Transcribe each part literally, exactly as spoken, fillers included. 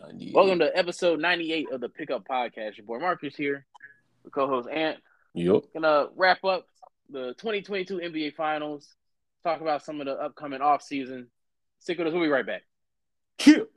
ninety-eight. Welcome to episode ninety-eight of the Pickup Podcast. Your boy Marcus here, the co-host Ant. Yep. Gonna wrap up the twenty twenty-two N B A Finals. Talk about some of the upcoming off season. Stick with us. We'll be right back. Chill.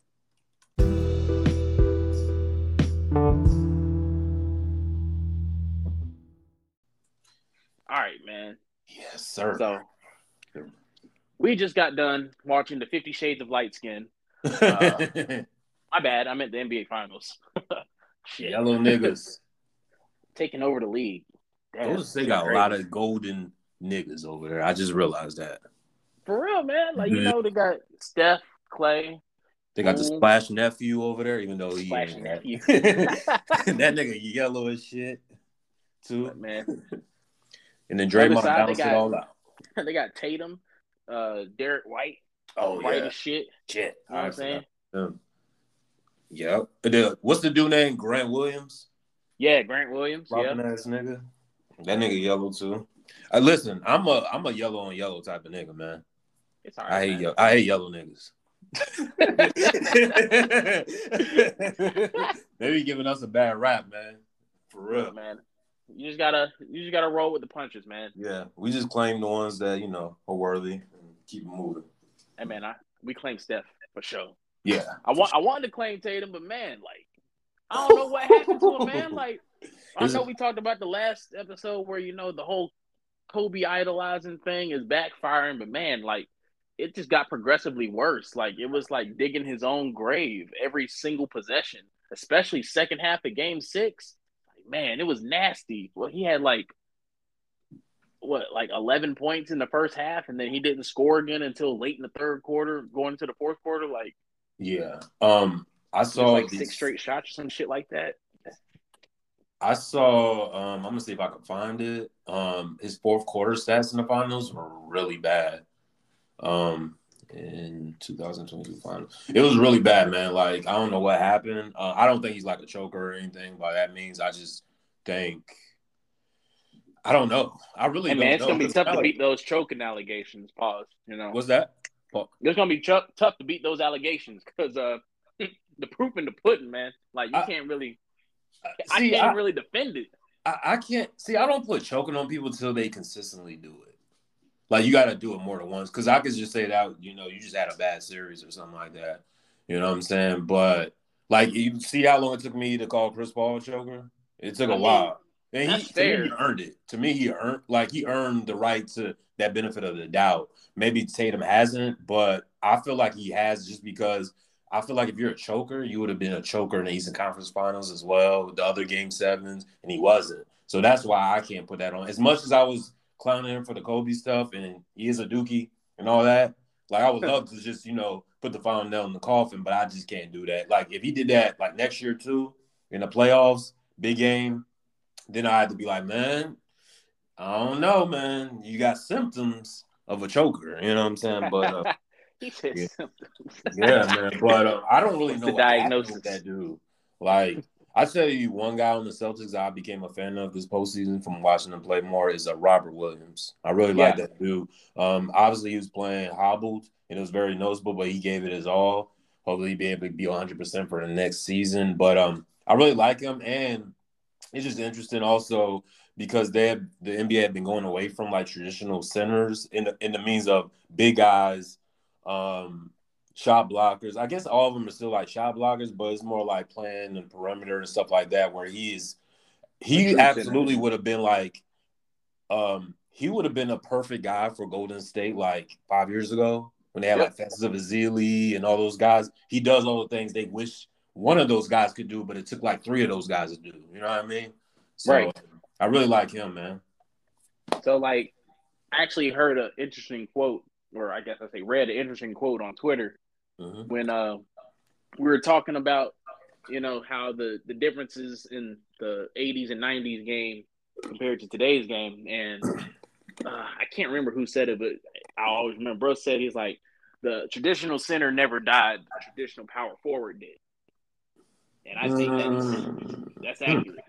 All right, man. Yes, sir. So we just got done watching the Fifty Shades of Light Skin. Uh, my bad. I meant the N B A Finals. Shit. Yellow niggas taking over the league. Damn, Golden State got crazy. A lot of golden niggas over there. I just realized that. For real, man. Like, you know, they got Steph, Clay. They got Ooh. the Splash nephew over there, even though he Splash nephew. that nigga yellow as shit, too. But, man. And then Draymond side, balanced got, it all out. They got Tatum, uh, Derek White. Oh, White yeah. as shit. Shit. You know what I'm saying? Um, yeah. The, what's the dude name? Grant Williams? Yeah, Grant Williams. Rockin' yeah. ass nigga. That nigga yellow, too. Uh, listen, I'm a I'm a yellow on yellow type of nigga, man. It's all right, I hate man. Ye- I hate yellow niggas. They be giving us a bad rap, man. For real, yeah, man. You just gotta you just gotta roll with the punches, man. Yeah, we just claim the ones that you know are worthy and keep them moving. Hey, man, I we claim Steph for sure. Yeah, I want I wanted to claim Tatum, but man, like I don't know what happened to him, man. Like I know we talked about the last episode where you know the whole Kobe idolizing thing is backfiring, but man, like it just got progressively worse. Like it was like digging his own grave every single possession, especially second half of game six. Like, man, it was nasty. Well, he had like what, like eleven points in the first half, and then he didn't score again until late in the third quarter, going into the fourth quarter. Like, yeah, um, I saw like these... six straight shots or some shit like that. I saw. Um, I'm gonna see if I can find it. Um, his fourth quarter stats in the finals were really bad. Um, in two thousand twenty-two finals, it was really bad, man. Like I don't know what happened. Uh, I don't think he's like a choker or anything by that means. I just think I don't know. I really hey, don't man, it's know. gonna be tough to like... beat those choking allegations. Pause. You know what's that? Pause. It's gonna be ch- tough to beat those allegations because uh, the proof in the pudding, man. Like you I, can't really. I see, can't I, really defend it. I, I can't see. I don't put choking on people until they consistently do it. Like you got to do it more than once. Because I could just say that you know you just had a bad series or something like that. You know what I'm saying? But like you see how long it took me to call Chris Paul a choker? It took I a mean, while. And that's he, fair. To me, he earned it. To me, he earned like he earned the right to that benefit of the doubt. Maybe Tatum hasn't, but I feel like he has just because. I feel like if you're a choker, you would have been a choker in the Eastern Conference Finals as well with the other Game Sevens, and he wasn't. So that's why I can't put that on. As much as I was clowning him for the Kobe stuff, and he is a dookie and all that, like I would love to just, you know, put the final nail in the coffin, but I just can't do that. Like if he did that like next year too, in the playoffs, big game, then I had to be like, man, I don't know, man. You got symptoms of a choker, you know what I'm saying? But uh, He said yeah. symptoms. Yeah, man. But uh, I don't really What's know the what diagnosis with that dude. Like, I tell you, one guy on the Celtics I became a fan of this postseason from watching him play more is uh, Robert Williams. I really yeah. like that dude. Um, obviously, he was playing hobbled, and it was very noticeable, but he gave it his all. Hopefully, he'll be able to be one hundred percent for the next season. But um, I really like him, and it's just interesting also because they have, the N B A had been going away from, like, traditional centers in the, in the means of big guys, um, shot blockers. I guess all of them are still like shot blockers, but it's more like playing the perimeter and stuff like that. Where he is, he absolutely would have been like, um, he would have been a perfect guy for Golden State like five years ago when they had yep. like Fences of Ezeli and all those guys. He does all the things they wish one of those guys could do, but it took like three of those guys to do. You know what I mean? So right. I really like him, man. So like, I actually heard an interesting quote. Or I guess I say read an interesting quote on Twitter mm-hmm. when uh, we were talking about, you know, how the, the differences in the eighties and nineties game compared to today's game. And uh, I can't remember who said it, but I always remember bro said he's like, the traditional center never died. The traditional power forward did. And I think that's, that's accurate.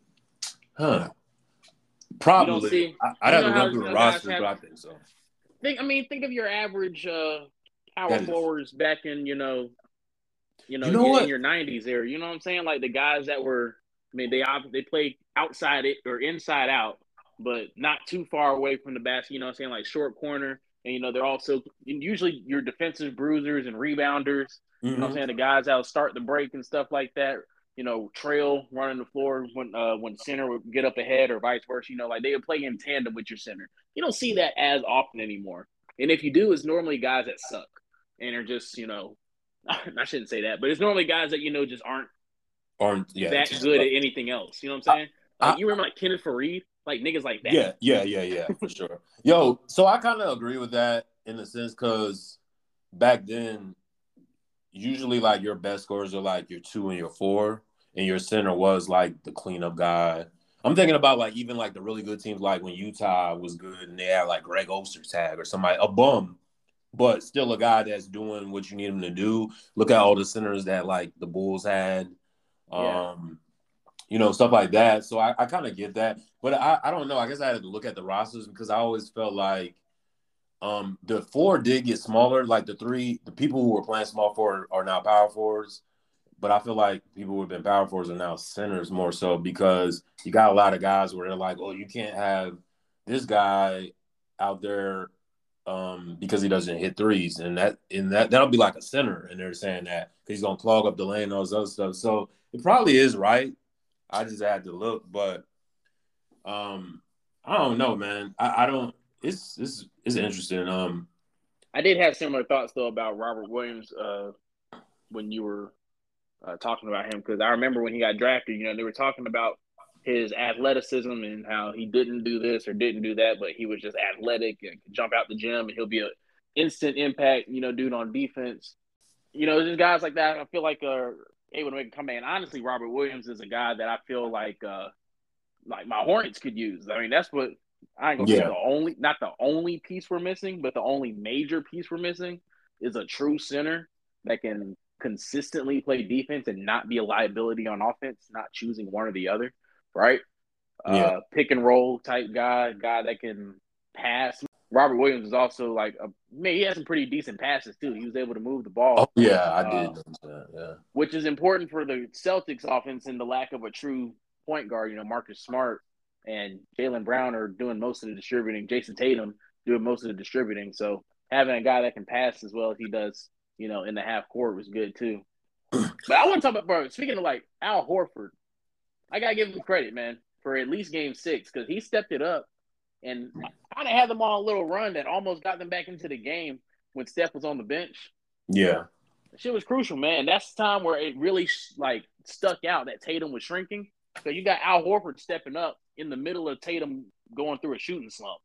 Huh. Probably. See, I, I'd have to run through the roster, but I think so. Think, I mean, think of your average uh, power forwards back in, you know, You know, You know in what? your nineties era, you know what I'm saying? Like the guys that were, I mean, they they played outside it or inside out, but not too far away from the basket. You know what I'm saying? Like short corner, and you know they're also usually your defensive bruisers and rebounders. You know what I'm Mm-hmm. saying? The guys that'll start the break and stuff like that. You know, trail running the floor when uh, when center would get up ahead or vice versa. You know, like they would play in tandem with your center. You don't see that as often anymore. And if you do, it's normally guys that suck and are just you know I shouldn't say that, but it's normally guys that you know just aren't Or yeah, that good at anything else. You know what I'm I, saying? Like I, you remember like Kenneth Fareed, like niggas like that. yeah, yeah, yeah, yeah, for sure. Yo, so I kind of agree with that in a sense because back then, usually like your best scores are like your two and your four, and your center was like the cleanup guy. I'm thinking about like even like the really good teams, like when Utah was good and they had like Greg Ostertag or somebody, a bum, but still a guy that's doing what you need him to do. Look at all the centers that like the Bulls had. Yeah. Um, you know, stuff like that. So I, I kind of get that. But I, I don't know. I guess I had to look at the rosters because I always felt like um, the four did get smaller. Like the three, the people who were playing small forward are now power forwards. But I feel like people who have been power forwards are now centers more so because you got a lot of guys where they're like, oh, you can't have this guy out there um, because he doesn't hit threes. And that and that that'll be like a center. And they're saying that because he's gonna clog up the lane and all this other stuff. So it probably is right. I just had to look, but um, I don't know, man. I, I don't. It's it's it's interesting. Um, I did have similar thoughts though about Robert Williams uh, when you were uh, talking about him because I remember when he got drafted, you know, they were talking about his athleticism and how he didn't do this or didn't do that, but he was just athletic and could jump out the gym and he'll be an instant impact, you know, dude on defense. You know, just guys like that. I feel like are able to make a comeback. And honestly, Robert Williams is a guy that I feel like uh, like my Hornets could use. I mean, that's what I ain't gonna say yeah, the only, not the only piece we're missing, but the only major piece we're missing is a true center that can consistently play defense and not be a liability on offense, not choosing one or the other, right? yeah. Uh, pick and roll type guy, guy that can pass. Robert Williams is also like a man. He has some pretty decent passes too. He was able to move the Oh ball, yeah, I did uh, notice that. Yeah, which is important for the Celtics offense and the lack of a true point guard. You know, Marcus Smart and Jaylen Brown are doing most of the distributing. Jason Tatum doing most of the distributing. So having a guy that can pass as well as he does, you know, in the half court was good too. But I want to talk about, bro, speaking of like Al Horford, I got to give him credit, man, for at least game six because he stepped it up and kind of had them on a little run that almost got them back into the game when Steph was on the bench. yeah, Shit was crucial, man. That's the time where it really like stuck out that Tatum was shrinking. So you got Al Horford stepping up in the middle of Tatum going through a shooting slump.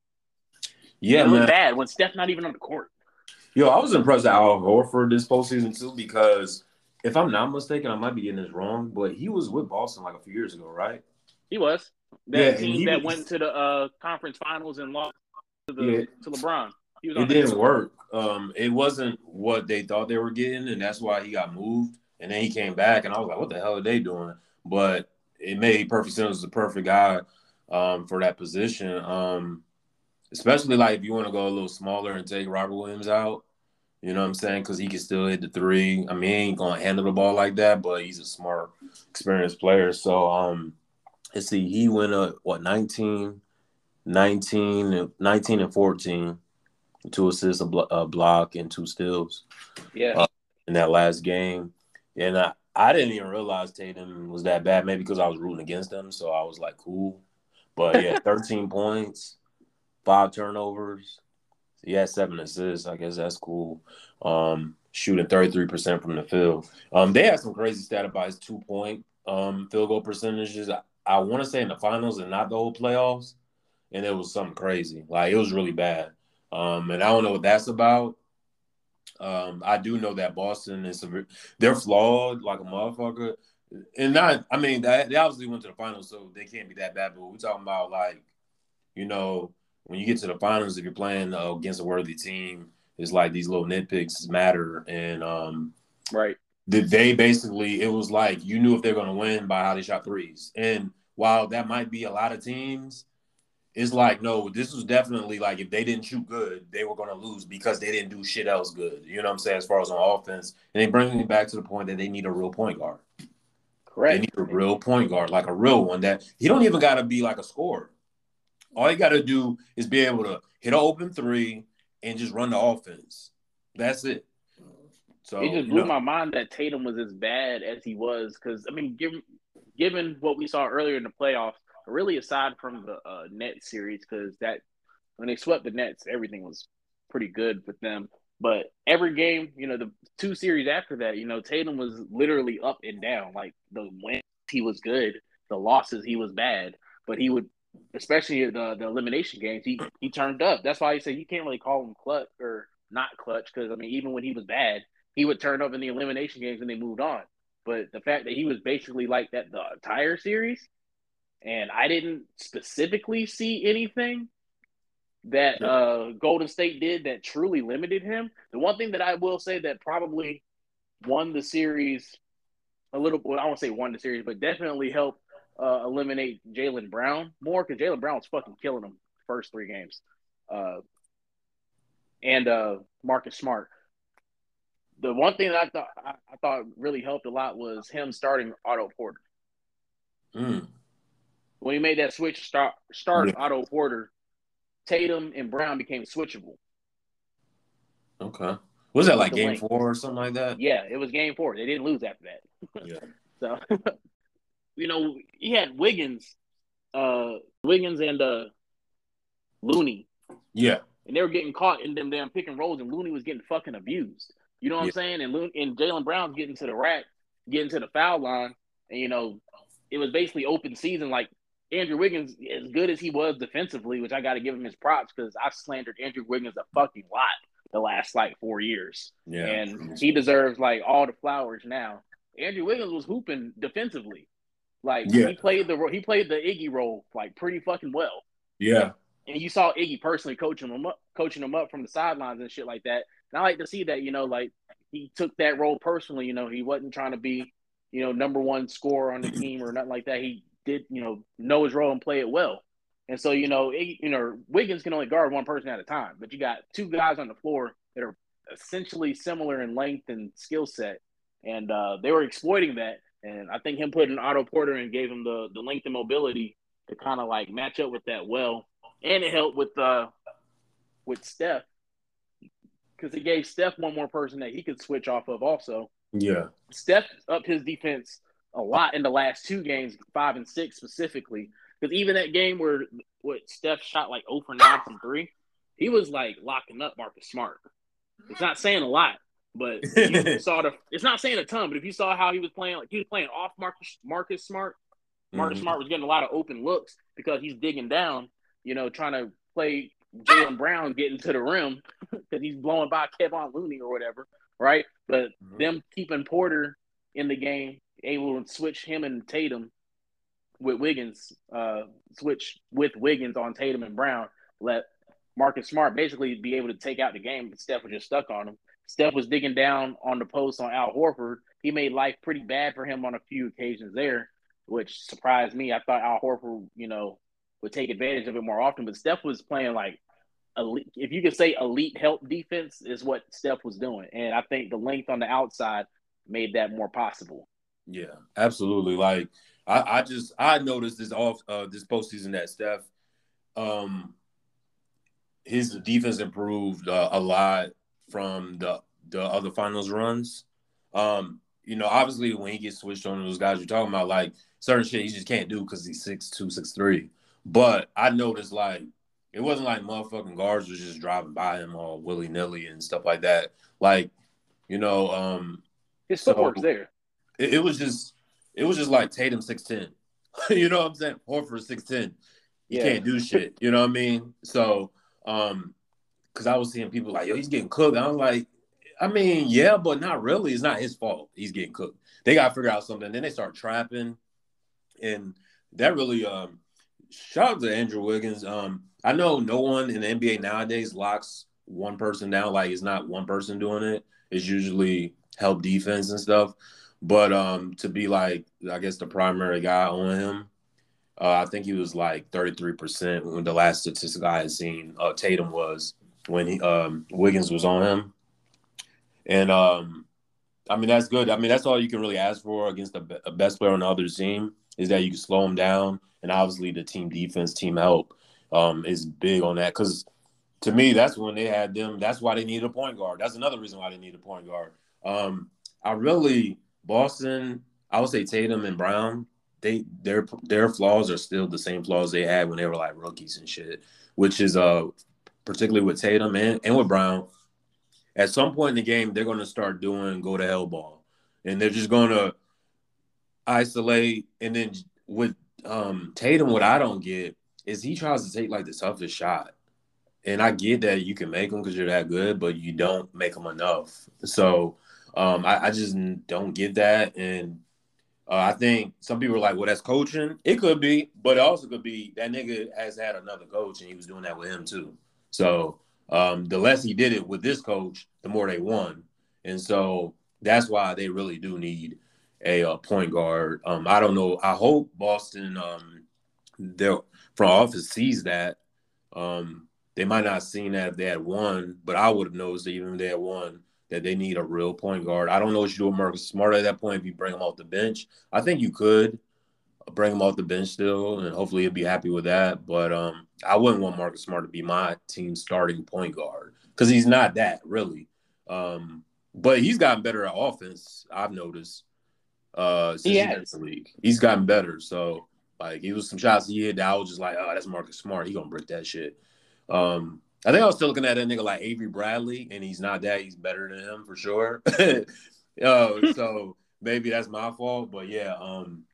yeah, It looked man. bad when Steph not even on the court. Yo, I was impressed with Al Horford this postseason too because if I'm not mistaken, I might be getting this wrong, but he was with Boston like a few years ago, right? He was Yeah, that and team he that was. went to the uh, conference finals and lost to the Yeah, to LeBron. He was it on that didn't team. work. Um, it wasn't what they thought they were getting, and that's why he got moved. And then he came back, and I was like, "What the hell are they doing?" But it made perfect sense. It was the perfect guy um, for that position. Um, especially like if you want to go a little smaller and take Robert Williams out. You know what I'm saying? Because he can still hit the three. I mean, he ain't gonna handle the ball like that, but he's a smart, experienced player. So, um, let's see, he went up what nineteen, nineteen, nineteen and fourteen, two assists, a, blo- a block, and two steals. Yeah, Uh, in that last game, and I, I didn't even realize Tatum was that bad. Maybe because I was rooting against him, so I was like, cool. But yeah, thirteen points, five turnovers. He had seven assists. I guess that's cool. Um, shooting thirty-three percent from the field. Um, they had some crazy stat about his two-point um, field goal percentages. I, I want to say in the finals and not the whole playoffs. And it was something crazy. Like, it was really bad. Um, and I don't know what that's about. Um, I do know that Boston is a, they're flawed like a motherfucker. And not, I mean, they, they obviously went to the finals, so they can't be that bad. But we're talking about, like, you know, when you get to the finals, if you're playing uh, against a worthy team, it's like these little nitpicks matter. And um, right. did they basically, it was like you knew if they're going to win by how they shot threes. And while that might be a lot of teams, it's like, no, this was definitely like if they didn't shoot good, they were going to lose because they didn't do shit else good. You know what I'm saying? As far as on offense. And they bring me back to the point that they need a real point guard. They Correct. need a real point guard, like a real one that he don't even got to be like a scorer. All you got to do is be able to hit an open three and just run the offense. That's it. So It just you blew know, my mind that Tatum was as bad as he was because, I mean, given, given what we saw earlier in the playoffs, really aside from the uh, Nets series, because that when they swept the Nets, everything was pretty good with them. But every game, you know, the two series after that, you know, Tatum was literally up and down. Like the wins, he was good. The losses, he was bad. But he would, especially the the elimination games, he he turned up. That's why I say you can't really call him clutch or not clutch because I mean, even when he was bad, he would turn up in the elimination games and they moved on. But the fact that he was basically like that the entire series, and I didn't specifically see anything that yeah. uh, Golden State did that truly limited him. The one thing that I will say that probably won the series a little, well, I won't say won the series, but definitely helped uh, eliminate Jaylen Brown more because Jaylen Brown was fucking killing him first three games. Uh, and uh, Marcus Smart. The one thing that I thought I, I thought really helped a lot was him starting Otto Porter. Mm. When he made that switch, start start Yeah. Otto Porter, Tatum and Brown became switchable. Okay. Was that With like the game length. four or something like that? Yeah, it was game four. They didn't lose after that. Yeah. So, you know, he had Wiggins, uh, Wiggins and uh, Looney, Yeah. and they were getting caught in them damn pick and rolls, and Looney was getting fucking abused. You know what Yeah. I'm saying? And Looney, and Jaylen Brown's getting to the rack, getting to the foul line, and you know, it was basically open season. Like Andrew Wiggins, as good as he was defensively, which I got to give him his props because I slandered Andrew Wiggins a fucking lot the last like four years, Yeah. and he deserves like all the flowers now. Andrew Wiggins was hooping defensively, like Yeah. he played the he played the Iggy role like pretty fucking well. Yeah. And you saw Iggy personally coaching him up, coaching him up from the sidelines and shit like that. And I like to see that, you know, like he took that role personally. You know, he wasn't trying to be, you know, number one scorer on the team or nothing like that. He did, you know, know his role and play it well. And so, you know, Iggy, you know, Wiggins can only guard one person at a time, but you got two guys on the floor that are essentially similar in length and skill set, and uh, they were exploiting that. And I think him putting Otto Porter and gave him the the length and mobility to kind of like match up with that well. And it helped with uh with Steph because it gave Steph one more person that he could switch off of also. Yeah. Steph upped his defense a lot in the last two games, five and six specifically. Because even that game where what Steph shot like zero for nine from three, he was like locking up Marcus Smart. It's not saying a lot, but you saw the. It's not saying a ton, but if you saw how he was playing, like he was playing off Marcus Marcus Smart. Marcus Mm-hmm. Smart was getting a lot of open looks because he's digging down, you know, trying to play Jaylen Brown getting to the rim because he's blowing by Kevon Looney or whatever, right? But Mm-hmm. them keeping Porter in the game, able to switch him and Tatum with Wiggins, uh, switch with Wiggins on Tatum and Brown, let Marcus Smart basically be able to take out the game, but Steph was just stuck on him. Steph was digging down on the post on Al Horford. He made life pretty bad for him on a few occasions there, which surprised me. I thought Al Horford, you know, would take advantage of it more often, but Steph was playing like elite, if you could say elite help defense is what Steph was doing. And I think the length on the outside made that more possible. Yeah, absolutely. Like I, I just I noticed this off uh this postseason that Steph, um, his defense improved uh, a lot from the the other finals runs. Um, you know, obviously when he gets switched on those guys you're talking about, like certain shit he just can't do because he's six two, six three. But I noticed like it wasn't like motherfucking guards was just driving by him all willy nilly and stuff like that. Like, you know, um, his so footwork's there. It, it was just it was just like Tatum six ten. You know what I'm saying? Horford six ten. You Yeah. can't do shit. You know what I mean? So, um, because I was seeing people like, yo, he's getting cooked. I was like, I mean, yeah, but not really. It's not his fault. He's getting cooked. They got to figure out something. Then they start trapping. And that really, um, shout out to Andrew Wiggins. Um, I know no one in the N B A nowadays locks one person down. Like, it's not one person doing it. It's usually help defense and stuff. But um, to be like, I guess the primary guy on him, Uh, I think he was like thirty-three percent when the last statistic I had seen uh, Tatum was when he um, Wiggins was on him. And um, I mean, that's good. I mean, that's all you can really ask for against a, a best player on the other team is that you can slow him down. And obviously, the team defense, team help um, is big on that. Because to me, that's when they had them. That's why they needed a point guard. That's another reason why they need a point guard. Um, I really Boston. I would say Tatum and Brown. They their their flaws are still the same flaws they had when they were like rookies and shit. Which is uh particularly with Tatum and, and with Brown. At some point in the game, they're going to start doing go to hell ball, and they're just going to isolate. And then with um, Tatum, what I don't get is he tries to take like the toughest shot, and I get that you can make them because you're that good, but you don't make them enough. So um, I, I just don't get that, and uh, I think some people are like, "Well, that's coaching." It could be, but it also could be that nigga has had another coach, and he was doing that with him too. So um, the less he did it with this coach, the more they won, and so that's why they really do need a, a point guard. Um, I don't know. I hope Boston, um, their front office sees that. Um, they might not have seen that if they had won, but I would have noticed that even if they had won, that they need a real point guard. I don't know what you do with Marcus Smart at that point if you bring him off the bench. I think you could bring him off the bench still, and hopefully he'll be happy with that. But um, I wouldn't want Marcus Smart to be my team starting point guard because he's not that really. Um, but he's gotten better at offense. I've noticed uh, since He he's been in has. the league. He's gotten better. So like, it was some shots he hit that I was just like, oh, that's Marcus Smart. He gonna break that shit. Um, I think I was still looking at that nigga like Avery Bradley, and he's not that. He's better than him for sure. uh, so maybe that's my fault. But yeah, um,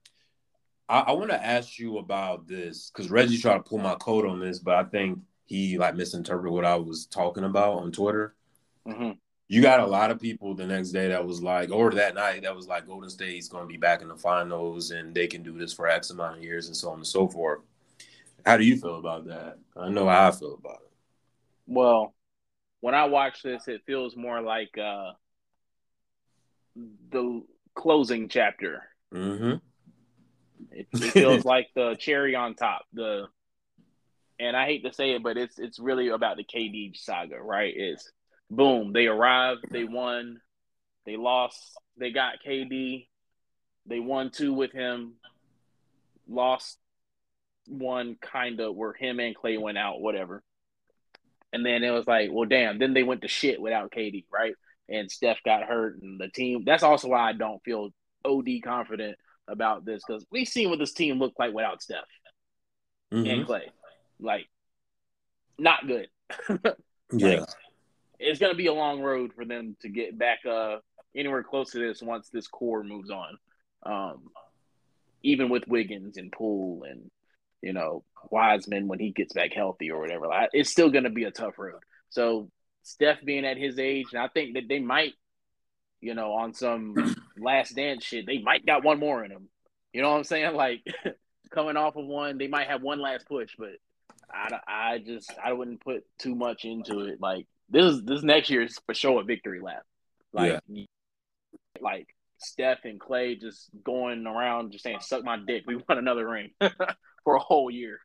I, I want to ask you about this because Reggie tried to pull my coat on this, but I think he like misinterpreted what I was talking about on Twitter. Mm-hmm. You got a lot of people the next day that was like, or that night that was like, Golden State's going to be back in the finals and they can do this for X amount of years and so on and so forth. How do you feel about that? I know how I feel about it. Well, when I watch this, it feels more like uh, the closing chapter. Mm-hmm. It, it feels like the cherry on top. The and I hate to say it, but it's it's really about the K D saga, right? It's boom, they arrived, they won, they lost, they got K D, they won two with him, lost one kind of where him and Clay went out, whatever. And then it was like, well, damn. Then they went to shit without K D, right? And Steph got hurt, and the team. That's also why I don't feel O D confident about this because we've seen what this team looked like without Steph and Mm-hmm. Clay. Like, not good. Like, Yeah. it's gonna be a long road for them to get back uh anywhere close to this once this core moves on. Um, even with Wiggins and Poole and you know Wiseman when he gets back healthy or whatever, like, it's still gonna be a tough road. So Steph being at his age, and I think that they might, you know, on some last dance shit, they might got one more in them. You know what I'm saying? Like coming off of one, they might have one last push, but I, I just I wouldn't put too much into it. Like this is this next year is for sure a victory lap. Yeah. Like like Steph and Clay just going around just saying "suck my dick." We won another ring for a whole year.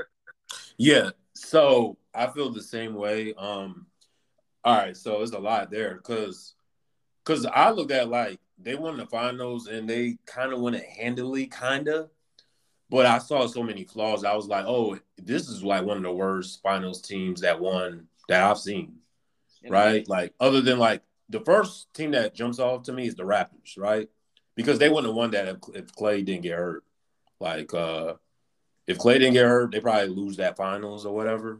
Yeah. So I feel the same way. Um, all right, so it's a lot there because because I looked at like they won the finals and they kind of won it handily, kind of. But I saw so many flaws. I was like, oh, this is like one of the worst finals teams that won that I've seen, right? Like, other than like the first team that jumps off to me is the Raptors, right? Because they wouldn't have won that if, if Clay didn't get hurt. Like, uh, if Clay didn't get hurt, they probably lose that finals or whatever.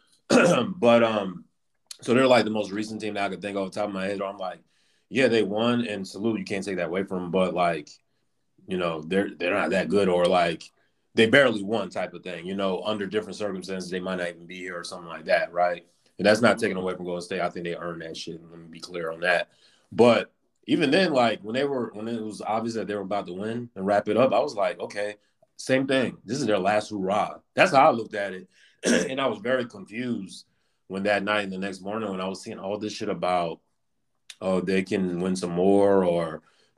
But um, so they're like the most recent team that I could think of off the top of my head. I'm like, yeah, they won and salute. You can't take that away from them, but like, you know, they're they're not that good or like they barely won type of thing. You know, under different circumstances, they might not even be here or something like that, right? And that's not taken away from Golden State. I think they earned that shit. Let me be clear on that. But even then, like when they were when it was obvious that they were about to win and wrap it up, I was like, okay, same thing. This is their last hurrah. That's how I looked at it, and I was very confused when that night and the next morning when I was seeing all this shit about oh they can win some more or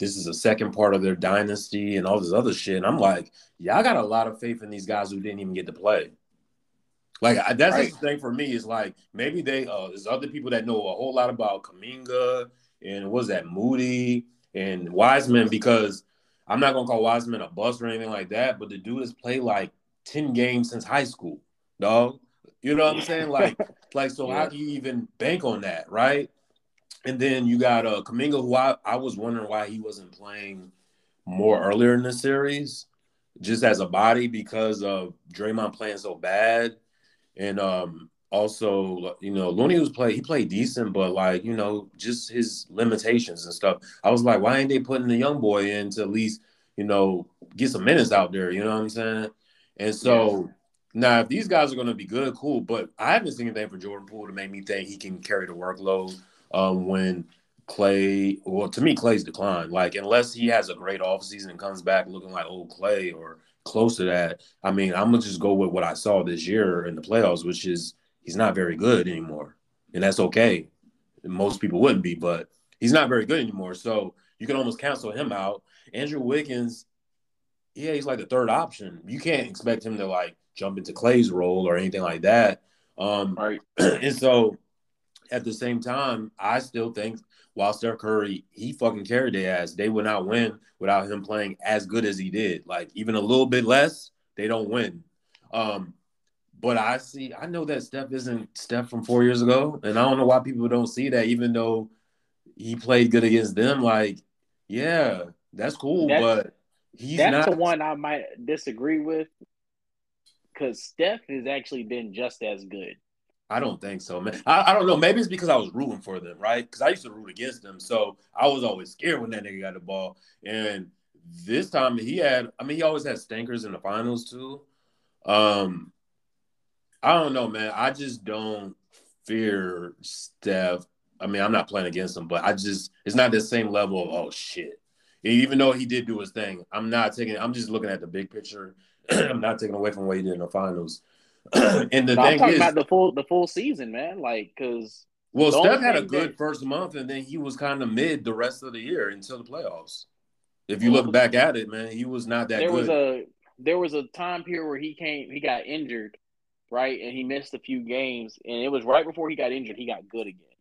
this is a second part of their dynasty and all this other shit. And I'm like, yeah, I got a lot of faith in these guys who didn't even get to play. Like, that's Right. just the thing for me is like, maybe they, uh, there's other people that know a whole lot about Kuminga and what was that, Moody and Wiseman, because I'm not going to call Wiseman a bust or anything like that, but the dude has played like ten games since high school, dog. You know what I'm saying? Like, like so Yeah. how do you even bank on that, right? And then you got uh, Kuminga, who I, I was wondering why he wasn't playing more earlier in the series, just as a body because of Draymond playing so bad. And um, also, you know, Looney was play he played decent, but like, you know, just his limitations and stuff. I was like, why ain't they putting the young boy in to at least, you know, get some minutes out there? You know what I'm saying? And so yeah. Now, if these guys are going to be good, cool. But I haven't seen anything for Jordan Poole to make me think he can carry the workload um, when Clay, well, to me, Clay's declined. Like, unless he has a great offseason and comes back looking like old Clay or close to that, I mean, I'm going to just go with what I saw this year in the playoffs, which is he's not very good anymore. And that's okay. Most people wouldn't be, but he's not very good anymore. So you can almost cancel him out. Andrew Wiggins, yeah, he's like the third option. You can't expect him to, like, jump into Clay's role or anything like that. Um, right. And so at the same time, I still think while Steph Curry, he fucking carried their ass, they would not win without him playing as good as he did. Like, even a little bit less, they don't win. Um, but I see, I know that Steph isn't Steph from four years ago, and I don't know why people don't see that, even though he played good against them. Like, yeah, that's cool, That's, but he's that's not. the one I might disagree with, because Steph has actually been just as good. I don't think so, man. I, I don't know. Maybe it's because I was rooting for them, right? Because I used to root against them. So I was always scared when that nigga got the ball. And this time he had, I mean, he always had stinkers in the finals too. Um, I don't know, man. I just don't fear Steph. I mean, I'm not playing against him, but I just, it's not the same level of, oh, shit. Even though he did do his thing, I'm not taking, I'm just looking at the big picture. I'm not taking away from what he did in the finals. And the no, thing I'm talking is, about the full the full season, man. Like, because well, Steph had a good that, first month, and then he was kind of mid the rest of the year until the playoffs. If you well, look back at it, man, he was not that there good. Was a, there was a time period where he came, he got injured, right, and he missed a few games, and it was right before he got injured, he got good again.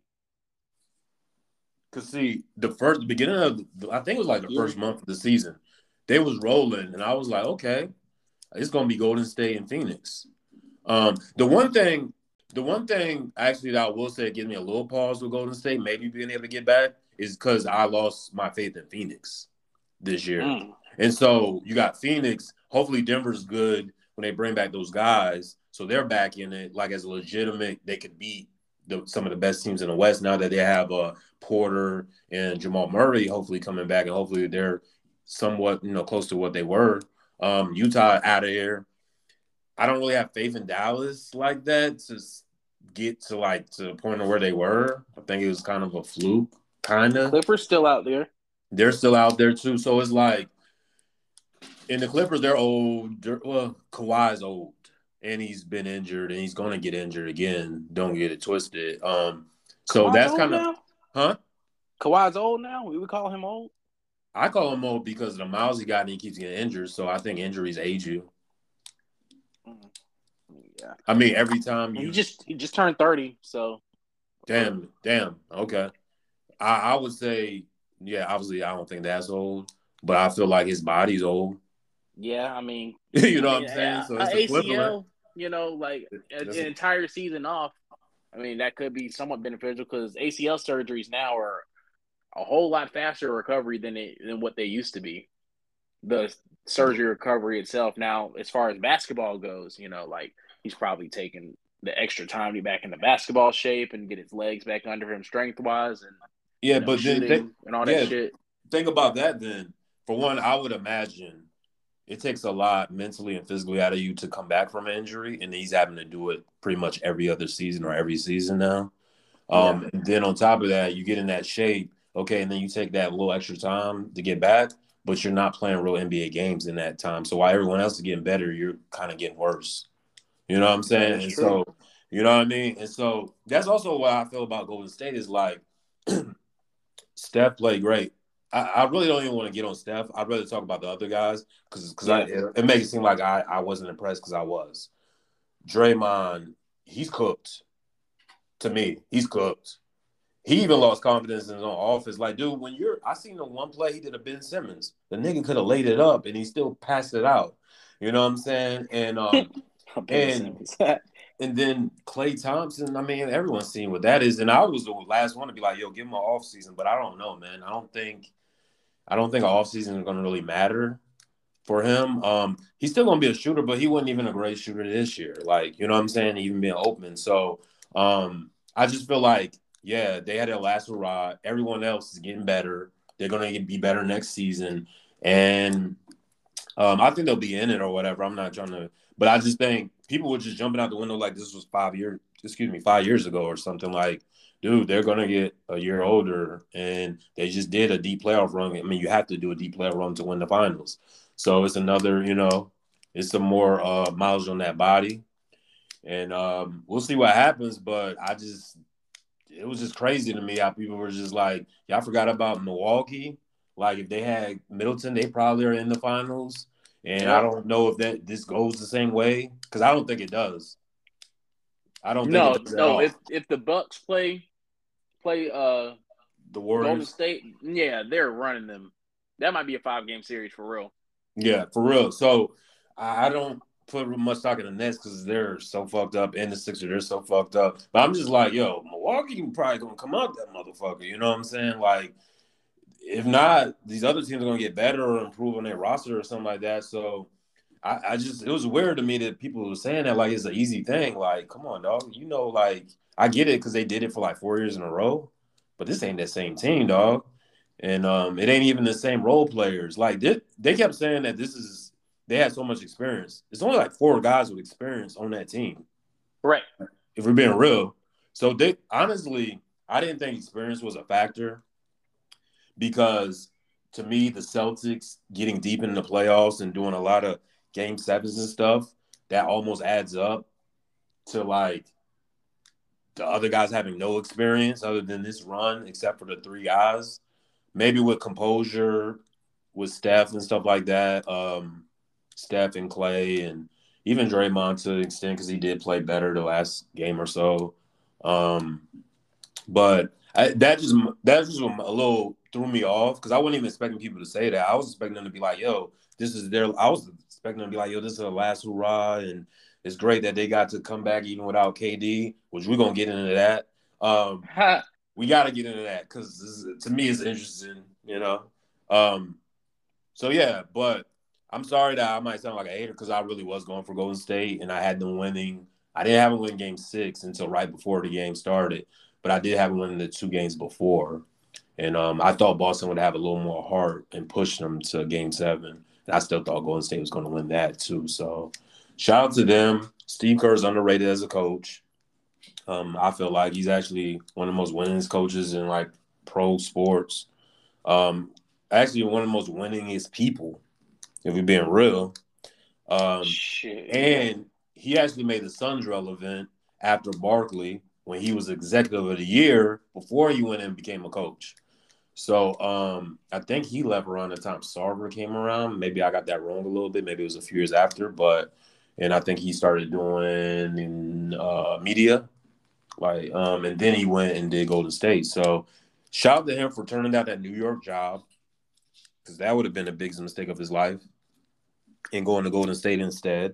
Cause see, the first the beginning of the, I think it was like the yeah. first month of the season, they was rolling, and I was like, okay, it's gonna be Golden State and Phoenix. Um, the one thing, the one thing actually that I will say gives me a little pause with Golden State, maybe being able to get back, is because I lost my faith in Phoenix this year. Mm. And so you got Phoenix. Hopefully Denver's good when they bring back those guys, so they're back in it, like as a legitimate, they could beat the, some of the best teams in the West now that they have uh, Porter and Jamal Murray hopefully coming back, and hopefully they're somewhat, you know, close to what they were. Um, Utah out of here. I don't really have faith in Dallas like that to get to like to the point of where they were. I think it was kind of a fluke, kind of. Clippers still out there. They're still out there too. So it's like, in the Clippers, they're old. They're, well, Kawhi's old, and he's been injured, and he's going to get injured again. Don't get it twisted. Um, so Kawhi's that's kind of, now? huh? Kawhi's old now. We would call him old. I call him old because of the miles he got, and he keeps getting injured. So I think injuries age you. Yeah. I mean, every time you he just he just turned thirty, so damn, damn, okay. I, I would say, yeah, obviously I don't think that's old, but I feel like his body's old. Yeah, I mean, you know I what mean, I'm saying? So it's A C L, you know, like an, an entire season off. I mean, that could be somewhat beneficial because A C L surgeries now are a whole lot faster recovery than it than what they used to be. The surgery recovery itself now, as far as basketball goes, you know, like he's probably taking the extra time to be back in the basketball shape and get his legs back under him strength wise and yeah, you know, but then think, and all yeah, that shit. Think about that then. For one, I would imagine it takes a lot mentally and physically out of you to come back from an injury, and he's having to do it pretty much every other season or every season now. Um, yeah. And then on top of that, you get in that shape, okay, and then you take that little extra time to get back, but you're not playing real N B A games in that time. So while everyone else is getting better, you're kind of getting worse. You know what I'm saying? And so, you know what I mean? And so that's also what I feel about Golden State is like Steph played great. I, I really don't even want to get on Steph. I'd rather talk about the other guys because because I Yeah. it, it makes it seem like I, I wasn't impressed because I was. Draymond, he's cooked. To me, he's cooked. He even lost confidence in his own offense. Like, dude, when you're, I seen the one play he did a Ben Simmons. The nigga could have laid it up and he still passed it out. You know what I'm saying? And um, Ben and Simmons. and then Klay Thompson. I mean, everyone's seen what that is. And I was the last one to be like, yo, give him an off season. But I don't know, man. I don't think, I don't think an off season is going to really matter for him. Um, he's still gonna be a shooter, but he wasn't even a great shooter this year. Like, you know what I'm saying? Even being open. So um, I just feel like, yeah, they had their last hurrah. Everyone else is getting better. They're gonna be better next season. And um, I think they'll be in it or whatever. I'm not trying to, but I just think people were just jumping out the window like this was five years, excuse me, five years ago or something. Like, dude, they're gonna get a year older, and they just did a deep playoff run. I mean, you have to do a deep playoff run to win the finals. So it's another, you know, it's some more uh, miles on that body, and um, we'll see what happens. But I just, it was just crazy to me how people were just like, y'all forgot about Milwaukee. Like if they had Middleton, they probably are in the finals. And I Yep. don't know if that this goes the same way because I don't think it does. I don't think it No, does at no. all. If if the Bucks play play uh The Golden Warriors, State, yeah, they're running them. That might be a five game series for real. yeah, for real. So I, I don't put much stock in the Nets because they're so fucked up, and the Sixers they're so fucked up. But I'm just like, yo, Milwaukee probably gonna come out that motherfucker. You know what I'm saying? Like, if not, these other teams are gonna get better or improve on their roster or something like that. So I, I just it was weird to me that people were saying that like it's an easy thing. Like, come on, dog. You know, like I get it because they did it for like four years in a row, but this ain't that same team, dog. And um, it ain't even the same role players. Like they, they kept saying that this is they had so much experience. It's only like four guys with experience on that team, Right. if we're being real. So they honestly, I didn't think experience was a factor because to me, the Celtics getting deep in the playoffs and doing a lot of game sevens and stuff, that almost adds up to like the other guys having no experience other than this run, except for the three guys. Maybe with composure, with Steph and stuff like that. Um, Steph and Klay and even Draymond to an extent because he did play better the last game or so. Um, but I, that just that just a little threw me off because I wasn't even expecting people to say that. I was expecting them to be like, "Yo, this is their." I was expecting them to be like, "Yo, this is the last hurrah," and it's great that they got to come back even without K D, which we're gonna get into that. Um, Ha. we got to get into that because to me it's interesting, you know. Um, so yeah, but I'm sorry that I might sound like a hater because I really was going for Golden State and I had them winning. I didn't have them win Game Six until right before the game started, but I did have them win the two games before, and um, I thought Boston would have a little more heart and push them to Game Seven. And I still thought Golden State was going to win that too. So shout out to them. Steve Kerr is underrated as a coach. Um, I feel like he's actually one of the most winningest coaches in like pro sports. Um, actually, one of the most winningest people, if we're being real. Um, Shit. Yeah. and he actually made the Suns relevant after Barkley when he was executive of the year before he went and became a coach. So um, I think he left around the time Sarver came around. Maybe I got that wrong a little bit. Maybe it was a few years after, but and I think he started doing in uh, media. Like, um, and then he went and did Golden State. So, shout out to him for turning down that New York job because that would have been the biggest mistake of his life, and going to Golden State instead.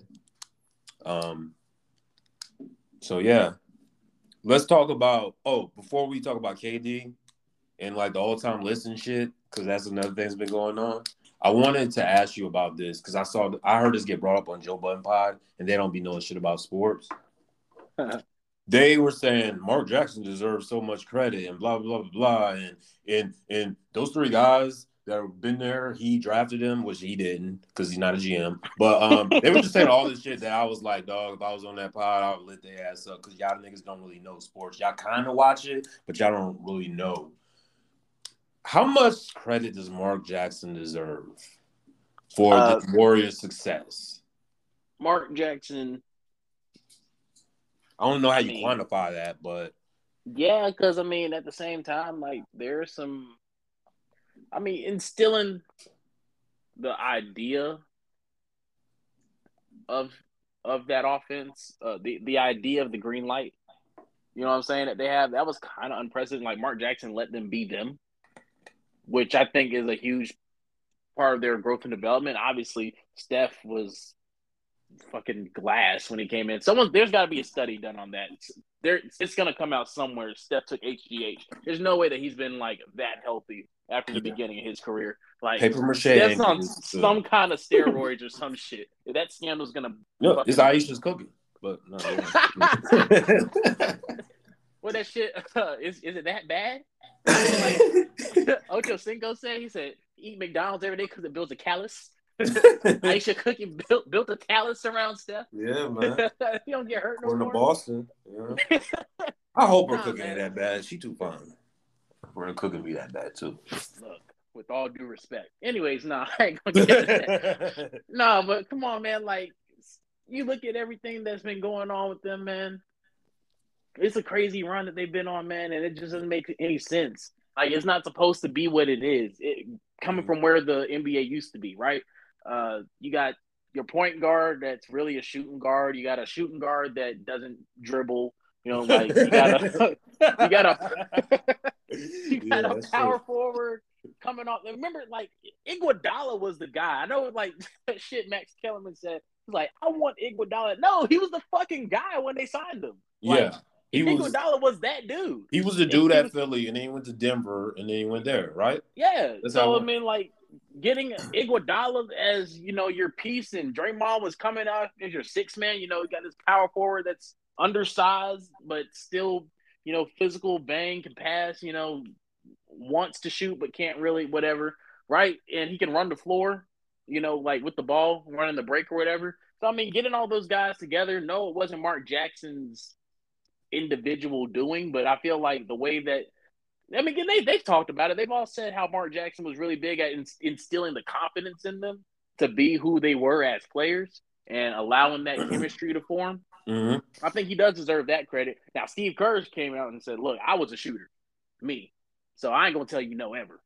Um, so yeah, let's talk about. Oh, before we talk about K D and like the all-time list and shit, because that's another thing that's been going on. I wanted to ask you about this because I saw I heard this get brought up on Joe Budden Pod, and they don't be knowing shit about sports. They were saying Mark Jackson deserves so much credit and blah blah blah blah and and and those three guys that have been there, he drafted them, which he didn't because he's not a G M. But um, they were just saying all this shit that I was like, dog, if I was on that pod, I would lit their ass up because y'all niggas don't really know sports. Y'all kind of watch it, but y'all don't really know. How much credit does Mark Jackson deserve for the Uh, Warriors' success? Mark Jackson. I don't know how I you mean, quantify that, but yeah, because I mean, at the same time, like there's some I mean, instilling the idea of of that offense, uh, the the idea of the green light. You know what I'm saying? That they have, that was kind of unprecedented. Like Mark Jackson let them be them, which I think is a huge part of their growth and development. Obviously, Steph was fucking glass when he came in. Someone, there's got to be a study done on that. It's, there, it's gonna come out somewhere. Steph took H G H. There's no way that he's been like that healthy after the yeah. beginning of his career. Like paper mache. Steph's on some kind of steroids or some shit. That scandal's gonna. No, fucking... it's Aisha's cooking, but no. What that shit? Uh, is is it that bad? Like, Ocho Cinco said. He said, "Eat McDonald's every day because it builds a callus." Aisha Cookie built built a callus around Steph. Yeah, man. He don't get hurt no Going more. to Boston. Yeah. I hope her nah, cooking ain't that bad. She too fine. For her cooking be that bad too. Look, with all due respect. Anyways, nah, I ain't gonna get that. No, but come on, man. Like, you look at everything that's been going on with them, man. It's a crazy run that they've been on, man, and it just doesn't make any sense. Like, it's not supposed to be what it is. It, coming from where the N B A used to be, right? Uh, you got your point guard that's really a shooting guard. You got a shooting guard that doesn't dribble. You know, like you got a you got a you got yeah, a power true. forward coming off. Remember, like Iguodala was the guy. I know, like shit. Max Kellerman said, he's like, I want Iguodala. No, he was the fucking guy when they signed him. Like, yeah. He Iguodala was, was that dude. He was the dude at was, Philly, and then he went to Denver, and then he went there, right? Yeah. That's so, I mean, like, getting Iguodala as, you know, your piece, and Draymond was coming out as your sixth man. You know, you got this power forward that's undersized, but still, you know, physical, bang, can pass, you know, wants to shoot, but can't really, whatever, right? And he can run the floor, you know, like with the ball, running the break or whatever. So, I mean, getting all those guys together, no, it wasn't Mark Jackson's individual doing, but I feel like the way that I mean they they've talked about it. They've all said how Mark Jackson was really big at instilling the confidence in them to be who they were as players and allowing that chemistry to form. Mm-hmm. I think he does deserve that credit. Now Steve Kerr came out and said, "Look, I was a shooter, me, so I ain't gonna tell you no ever."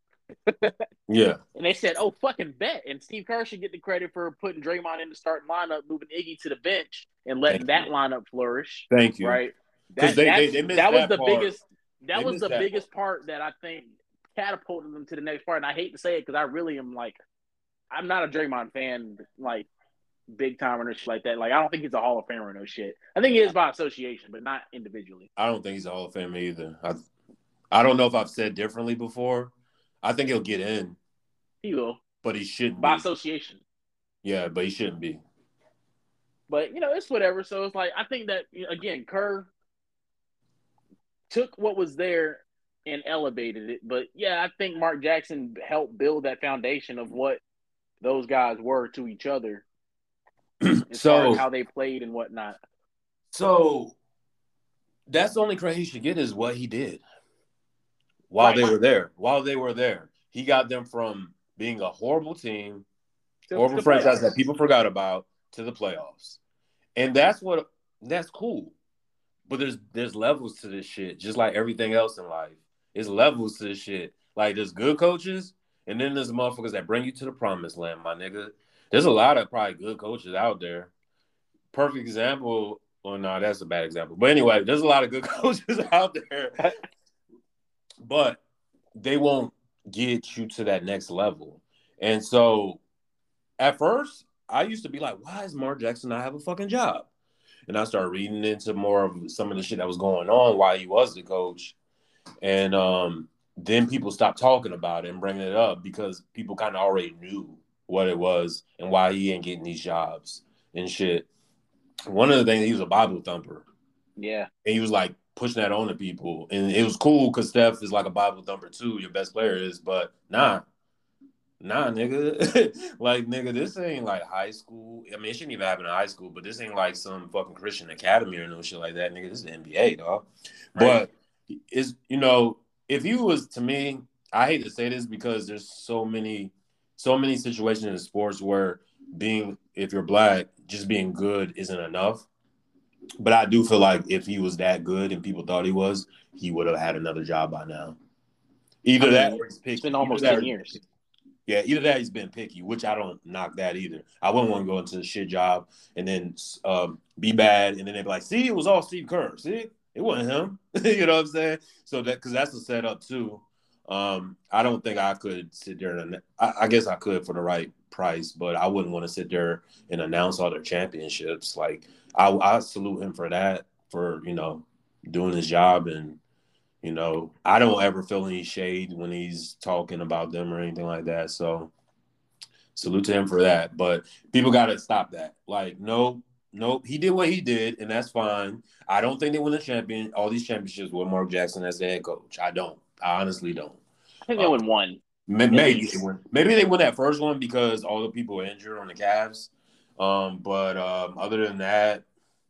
Yeah, and they said, "Oh, fucking bet." And Steve Kerr should get the credit for putting Draymond in the starting lineup, moving Iggy to the bench, and letting Thank that you. lineup flourish. Thank you. Right. That, they, they, they that was that the part. biggest. That they was the that biggest part. part that I think catapulted them to the next part. And I hate to say it because I really am like, I'm not a Draymond fan, like big time or shit like that. Like I don't think he's a Hall of Famer or no shit. I think he is by association, but not individually. I don't think he's a Hall of Famer either. I, I don't know if I've said differently before. I think he'll get in. He will, but he shouldn't by be. association. Yeah, but he shouldn't be. But you know, it's whatever. So it's like I think that again, Kerr took what was there and elevated it. But, yeah, I think Mark Jackson helped build that foundation of what those guys were to each other as so, far as how they played and whatnot. So, that's the only credit he should get is what he did while right. they were there. While they were there. He got them from being a horrible team, to, horrible to franchise playoffs. That people forgot about, to the playoffs. And that's what – that's cool. But there's there's levels to this shit, just like everything else in life. There's levels to this shit. Like, there's good coaches, and then there's motherfuckers that bring you to the promised land, my nigga. There's a lot of probably good coaches out there. Perfect example – well, no, that's a bad example. But anyway, there's a lot of good coaches out there. But they won't get you to that next level. And so, at first, I used to be like, why does Mark Jackson not have a fucking job? And I started reading into more of some of the shit that was going on while he was the coach. And um, then people stopped talking about it and bringing it up because people kind of already knew what it was and why he ain't getting these jobs and shit. One of the things, he was a Bible thumper. Yeah. And he was like pushing that on to people. And it was cool because Steph is like a Bible thumper too. Your best player is. But nah. Nah, nigga. Like, nigga, this ain't like high school. I mean, it shouldn't even happen in high school, but this ain't like some fucking Christian academy or no shit like that, nigga. This is the N B A, dog. Right. But it's, you know, if you was, to me, I hate to say this because there's so many, so many situations in sports where being, if you're black, just being good isn't enough. But I do feel like if he was that good and people thought he was, he would have had another job by now. Either I that mean, or he's it's picky. been Either almost that ten or years. yeah, either that he's been picky, which I don't knock that either. I wouldn't want to go into a shit job and then um, be bad, and then they'd be like, "See, it was all Steve Kerr. See, it wasn't him." You know what I'm saying? So that because that's a setup too. Um, I don't think I could sit there and I, I guess I could for the right price, but I wouldn't want to sit there and announce all their championships. Like I, I salute him for that, for you know doing his job and you know, I don't ever feel any shade when he's talking about them or anything like that. So salute to him for that. But people got to stop that. Like, no, nope. He did what he did, and that's fine. I don't think they win the champion, all these championships with Mark Jackson as the head coach. I don't. I honestly don't. I think they Uh, won one. maybe they win. Maybe they win that first one because all the people were injured on the Cavs. Um, but um, other than that,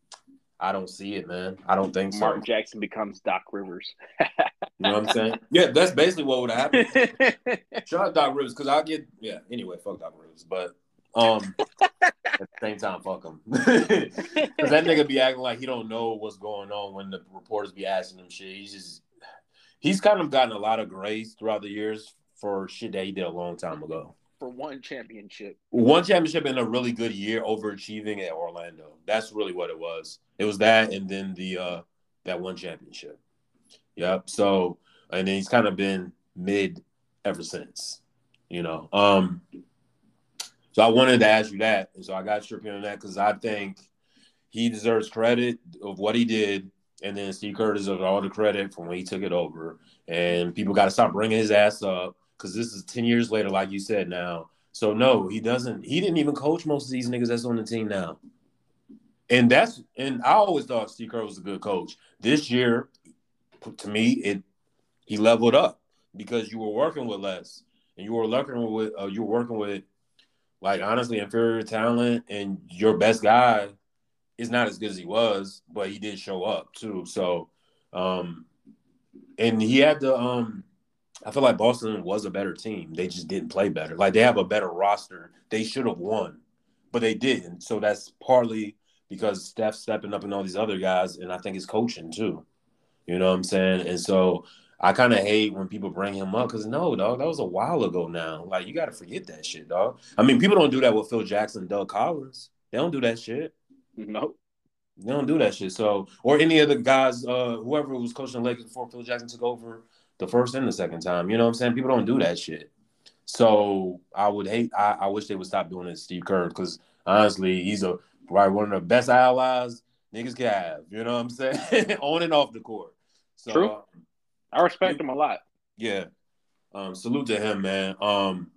I don't see it, man. I don't think so. Mark Jackson becomes Doc Rivers. You know what I'm saying? Yeah, that's basically what would happen. Shout out Doc Rivers because I get yeah. Anyway, fuck Doc Rivers, but um, at the same time, fuck him because that nigga be acting like he don't know what's going on when the reporters be asking him shit. He's just he's kind of gotten a lot of grace throughout the years for shit that he did a long time ago. For one championship, one championship in a really good year, overachieving at Orlando. That's really what it was. It was that, and then the uh, that one championship. Yep. So, and then he's kind of been mid ever since, you know. Um, so I wanted to ask you that, and so I got your opinion on that because I think he deserves credit of what he did, and then Steve Kerr deserves all the credit from when he took it over. And people got to stop bringing his ass up because this is ten years later, like you said now. So no, he doesn't. He didn't even coach most of these niggas that's on the team now. And that's and I always thought Steve Kerr was a good coach. This year, to me, it he leveled up because you were working with less, and you were working with uh, you were working with like honestly inferior talent, and your best guy is not as good as he was, but he did show up too. So, um, and he had the um, I feel like Boston was a better team. They just didn't play better. Like they have a better roster. They should have won, but they didn't. So that's partly because Steph's stepping up and all these other guys, and I think it's coaching too. You know what I'm saying? And so I kind of hate when people bring him up because no, dog, that was a while ago now. Like you got to forget that shit, dog. I mean, people don't do that with Phil Jackson, Doug Collins. They don't do that shit. Nope. They don't do that shit. So, or any of the guys, uh, whoever was coaching the Lakers before Phil Jackson took over the first and the second time. You know what I'm saying? People don't do that shit. So I would hate. I, I wish they would stop doing it to Steve Kerr because honestly, he's a probably one of the best allies niggas can have. You know what I'm saying? On and off the court. So, True. I respect him a lot. Yeah. Um, salute to him, man. Um,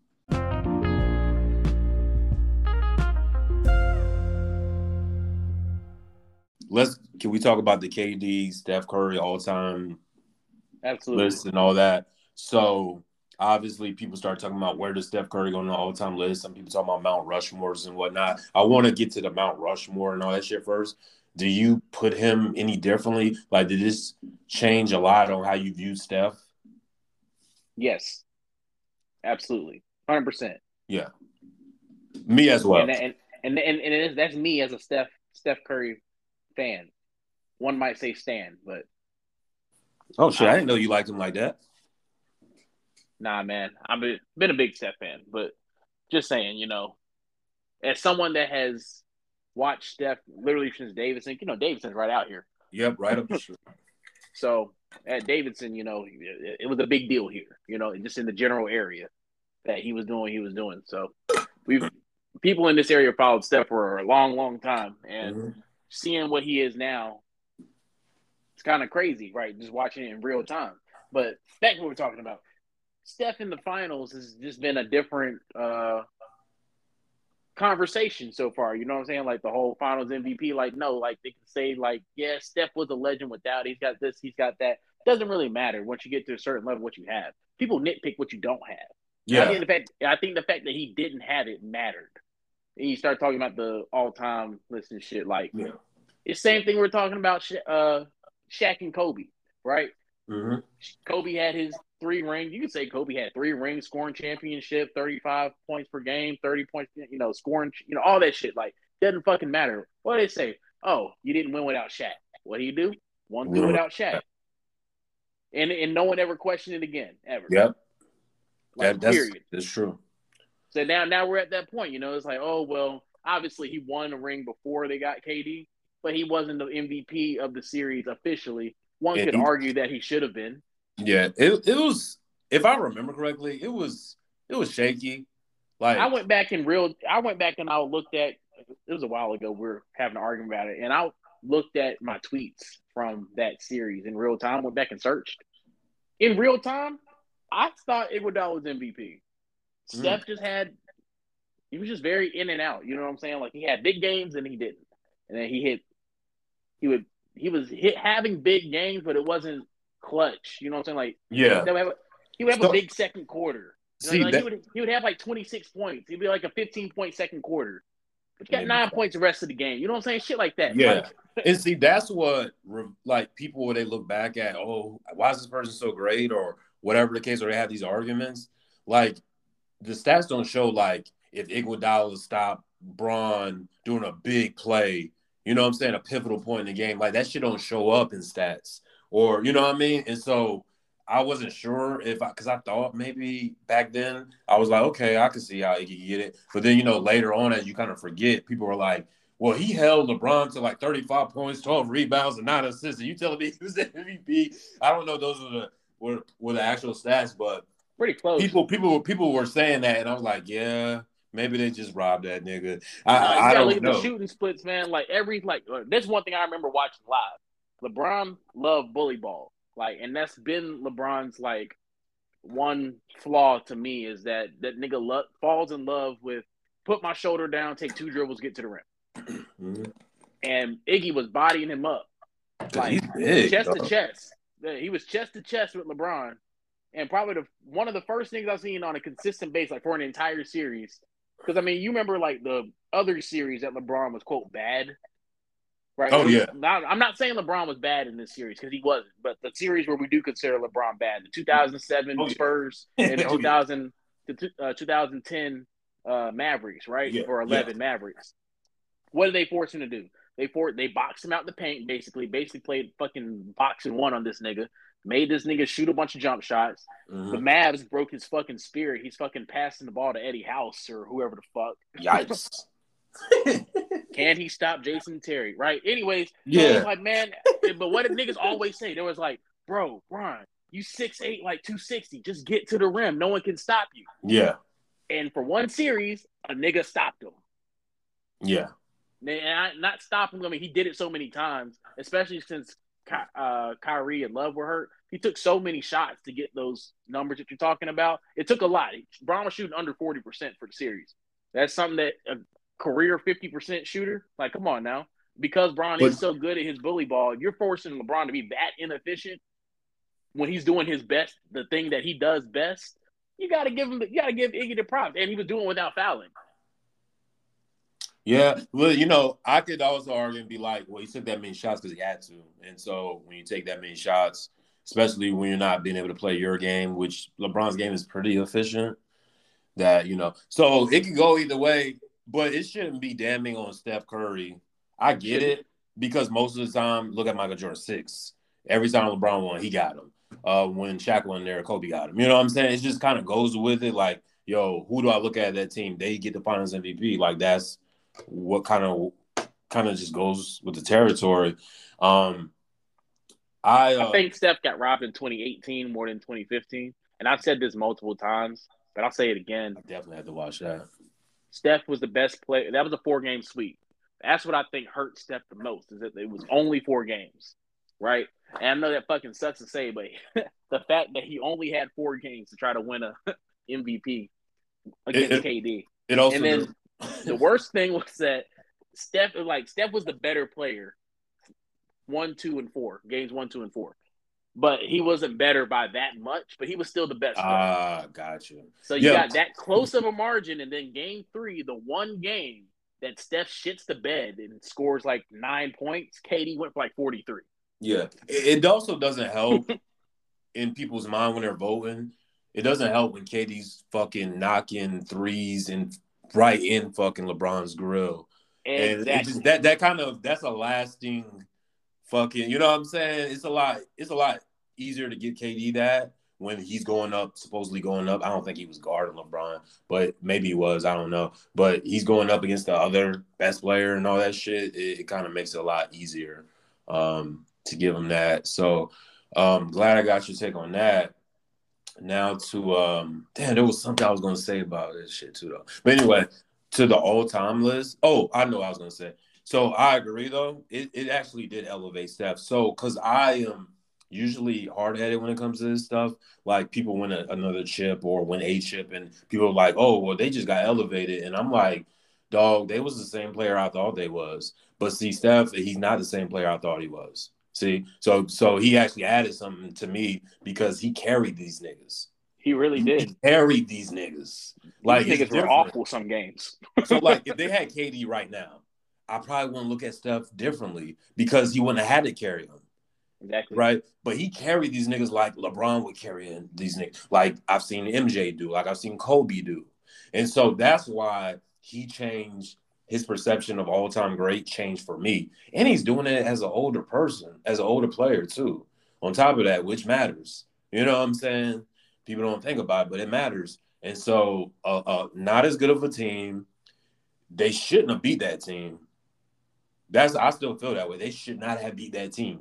let's can we talk about the K D, Steph Curry all time Absolutely. list and all that? So obviously people start talking about where does Steph Curry go on the all time list. Some people talk about Mount Rushmores and whatnot. I want to get to the Mount Rushmore and all that shit first. Do you put him any differently? Like, did this change a lot on how you view Steph? Yes, absolutely, one hundred percent. Yeah, me as well. And and and and, and it is, that's me as a Steph Steph Curry fan. One might say stan, but oh shit, I, I didn't know you liked him like that. Nah, man, I've been, been a big Steph fan, but just saying, you know, as someone that has watched Steph literally since Davidson, you know, Davidson's right out here. Yep, right up the street. So at Davidson, you know, it, it was a big deal here, you know, just in the general area that he was doing what he was doing. So we've people in this area followed Steph for a long, long time, and mm-hmm. seeing what he is now, it's kind of crazy, right? Just watching it in real time. But that's what we're talking about. Steph in the finals has just been a different uh, conversation so far. You know what I'm saying? Like the whole finals M V P, like, no, like they can say, like, yeah, Steph was a legend without. He's got this, he's got that. It doesn't really matter once you get to a certain level what you have. People nitpick what you don't have. Yeah. I think the fact I think the fact that he didn't have it mattered. And you start talking about the all-time list and shit. Like, yeah. It's the same thing we're talking about Sha- uh, Shaq and Kobe, right? Mm-hmm. Kobe had his three rings. You could say Kobe had three rings, scoring championship, thirty-five points per game, thirty points, you know, scoring, you know, all that shit. Like, doesn't fucking matter. What do they say? Oh, you didn't win without Shaq. What do you do? Won through without Shaq. and and no one ever questioned it again, ever. Yep. Like, that, that's, period. That's true. So now, now we're at that point. You know, it's like, oh well, obviously he won a ring before they got K D, but he wasn't the M V P of the series officially. One And could he, argue that he should have been. Yeah, it it was. If I remember correctly, it was it was shaky. Like I went back and real. I went back and I looked at. It was a while ago. We we're having an argument about it, and I looked at my tweets from that series in real time. Went back and searched in real time. I thought Iguodala was M V P. Mm. Steph just had. He was just very in and out. You know what I'm saying? Like he had big games and he didn't, and then he hit. He would. He was hit having big games, but it wasn't clutch. You know what I'm saying? Like yeah, he would have, he would have so, a big second quarter. You know, see, like that, he would he would have like twenty-six points. He'd be like a fifteen point second quarter. But you got nine points the rest of the game. You know what I'm saying? Shit like that. Yeah. Like, and see, that's what like people when they look back at, oh, why is this person so great or whatever the case, or they have these arguments. Like the stats don't show like if Iguodala stopped Bron doing a big play, you know what I'm saying, a pivotal point in the game. Like that shit don't show up in stats. Or you know what I mean? And so I wasn't sure if I, because I thought maybe back then I was like, okay, I can see how he could get it. But then, you know, later on, as you kind of forget, people were like, well, he held LeBron to like thirty-five points, twelve rebounds, and nine assists. And you telling me he was the M V P? I don't know. Those are the were, were the actual stats, but pretty close. People, people, people were saying that, and I was like, yeah, maybe they just robbed that nigga. I, no, I, I don't know. The shooting splits, man. Like every like, uh, there's one thing I remember watching live. LeBron loved bully ball. Like, and that's been LeBron's like one flaw to me is that that nigga lo- falls in love with put my shoulder down, take two dribbles, get to the rim. Mm-hmm. And Iggy was bodying him up, like big, chest dog. to chest. He was chest to chest with LeBron, and probably the one of the first things I've seen on a consistent base, like for an entire series. Because I mean, you remember like the other series that LeBron was quote bad. Right. Oh, yeah. Not, I'm not saying LeBron was bad in this series because he wasn't, but the series where we do consider LeBron bad, the two thousand seven oh, yeah. Spurs and the oh, two thousand, yeah. the uh, two thousand ten uh, Mavericks, right? Yeah. Or eleven yeah. Mavericks. What did they force him to do? They for, they boxed him out the paint, basically, basically played fucking boxing one on this nigga, made this nigga shoot a bunch of jump shots. Mm-hmm. The Mavs broke his fucking spirit. He's fucking passing the ball to Eddie House or whoever the fuck. Yikes. Can he stop Jason Terry? Right. Anyways, yeah. So like, man, but what did niggas always say? There was like, bro, Brian, you six eight, like two sixty. Just get to the rim. No one can stop you. Yeah. And for one series, a nigga stopped him. Yeah. And I, not stop him. I mean, he did it so many times, especially since uh, Kyrie and Love were hurt. He took so many shots to get those numbers that you're talking about. It took a lot. Brown was shooting under forty percent for the series. That's something that a career fifty percent shooter, like, come on now. Because Bron but, is so good at his bully ball, you're forcing LeBron to be that inefficient when he's doing his best, the thing that he does best. You got to give him, you got to give Iggy the props, and he was doing it without fouling. Yeah, well, you know, I could also argue and be like, well, he took that many shots because he had to. And so when you take that many shots, especially when you're not being able to play your game, which LeBron's game is pretty efficient, that, you know. So it could go either way, but it shouldn't be damning on Steph Curry. I get it because most of the time, look at Michael Jordan six. Every time LeBron won, he got him. Uh, when Shaq won there, Kobe got him. You know what I'm saying? It just kind of goes with it. Like, yo, who do I look at that team? They get the Finals M V P. Like, that's what kind of kind of just goes with the territory. Um, I, uh, I think Steph got robbed in twenty eighteen more than twenty fifteen, and I've said this multiple times, but I'll say it again. I definitely had to watch that. Steph was the best player. That was a four-game sweep. That's what I think hurt Steph the most, is that it was only four games, right? And I know that fucking sucks to say, but the fact that he only had four games to try to win a M V P against it, it, K D. It also and then the worst thing was that Steph, like Steph, was the better player. One, two, and four games. One, two, and four. But he wasn't better by that much. But he was still the best. Ah, uh, gotcha. So you yeah. got that close of a margin, and then game three, the one game that Steph shits the bed and scores like nine points, K D went for like forty-three. Yeah, it also doesn't help in people's mind when they're voting. It doesn't help when K D's fucking knocking threes and right in fucking LeBron's grill. Exactly. And it just that that kind of that's a lasting fucking, you know what I'm saying? It's a lot. It's a lot easier to get K D that when he's going up, supposedly going up. I don't think he was guarding LeBron, but maybe he was. I don't know. But he's going up against the other best player and all that shit. It, it kind of makes it a lot easier um, to give him that. So um, glad I got your take on that. Now to um, damn, there was something I was gonna say about this shit too, though. But anyway, to the all-time list. Oh, I know what I was gonna say. So I agree, though. It it actually did elevate Steph. So because I am usually hard-headed when it comes to this stuff, like people win a, another chip or win a chip, and people are like, "Oh, well, they just got elevated," and I'm like, "Dog, they was the same player I thought they was." But see, Steph, he's not the same player I thought he was. See, so so he actually added something to me because he carried these niggas. He really He, did. he carried these niggas. Like these niggas were awful some games. So like if they had K D right now, I probably wouldn't look at Steph differently because he wouldn't have had to carry them. Exactly. Right? But he carried these niggas like LeBron would carry these niggas. Like I've seen M J do, like I've seen Kobe do. And so that's why he changed his perception of all-time great changed for me. And he's doing it as an older person, as an older player too. On top of that, which matters. You know what I'm saying? People don't think about it, but it matters. And so uh, uh, not as good of a team. They shouldn't have beat that team. That's I still feel that way. They should not have beat that team.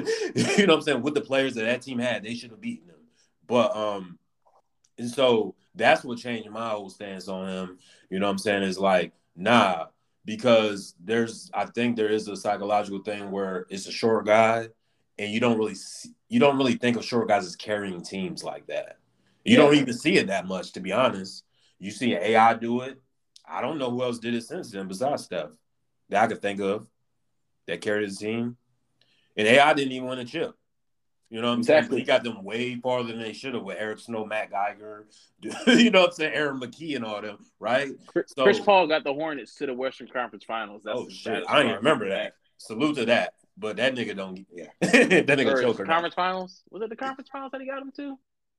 You know what I'm saying? With the players that that team had, they should have beaten them. But um, and so that's what changed my whole stance on him. You know what I'm saying? Is like, nah, because there's I think there is a psychological thing where it's a short guy, and you don't really see, you don't really think of short guys as carrying teams like that. You yeah. don't even see it that much, to be honest. You see an A I do it. I don't know who else did it since then besides Steph that I could think of that carried his team. And A I didn't even win a chip. You know what I'm exactly. saying? He got them way farther than they should have with Eric Snow, Matt Geiger, you know what I'm saying? Aaron McKee and all them, right? Chris, so, Chris Paul got the Hornets to the Western Conference Finals. That's oh, shit. I didn't remember that. that. Salute to that. But that nigga don't – yeah. that nigga choker. Conference now. Finals? Was it the conference finals that he got him to?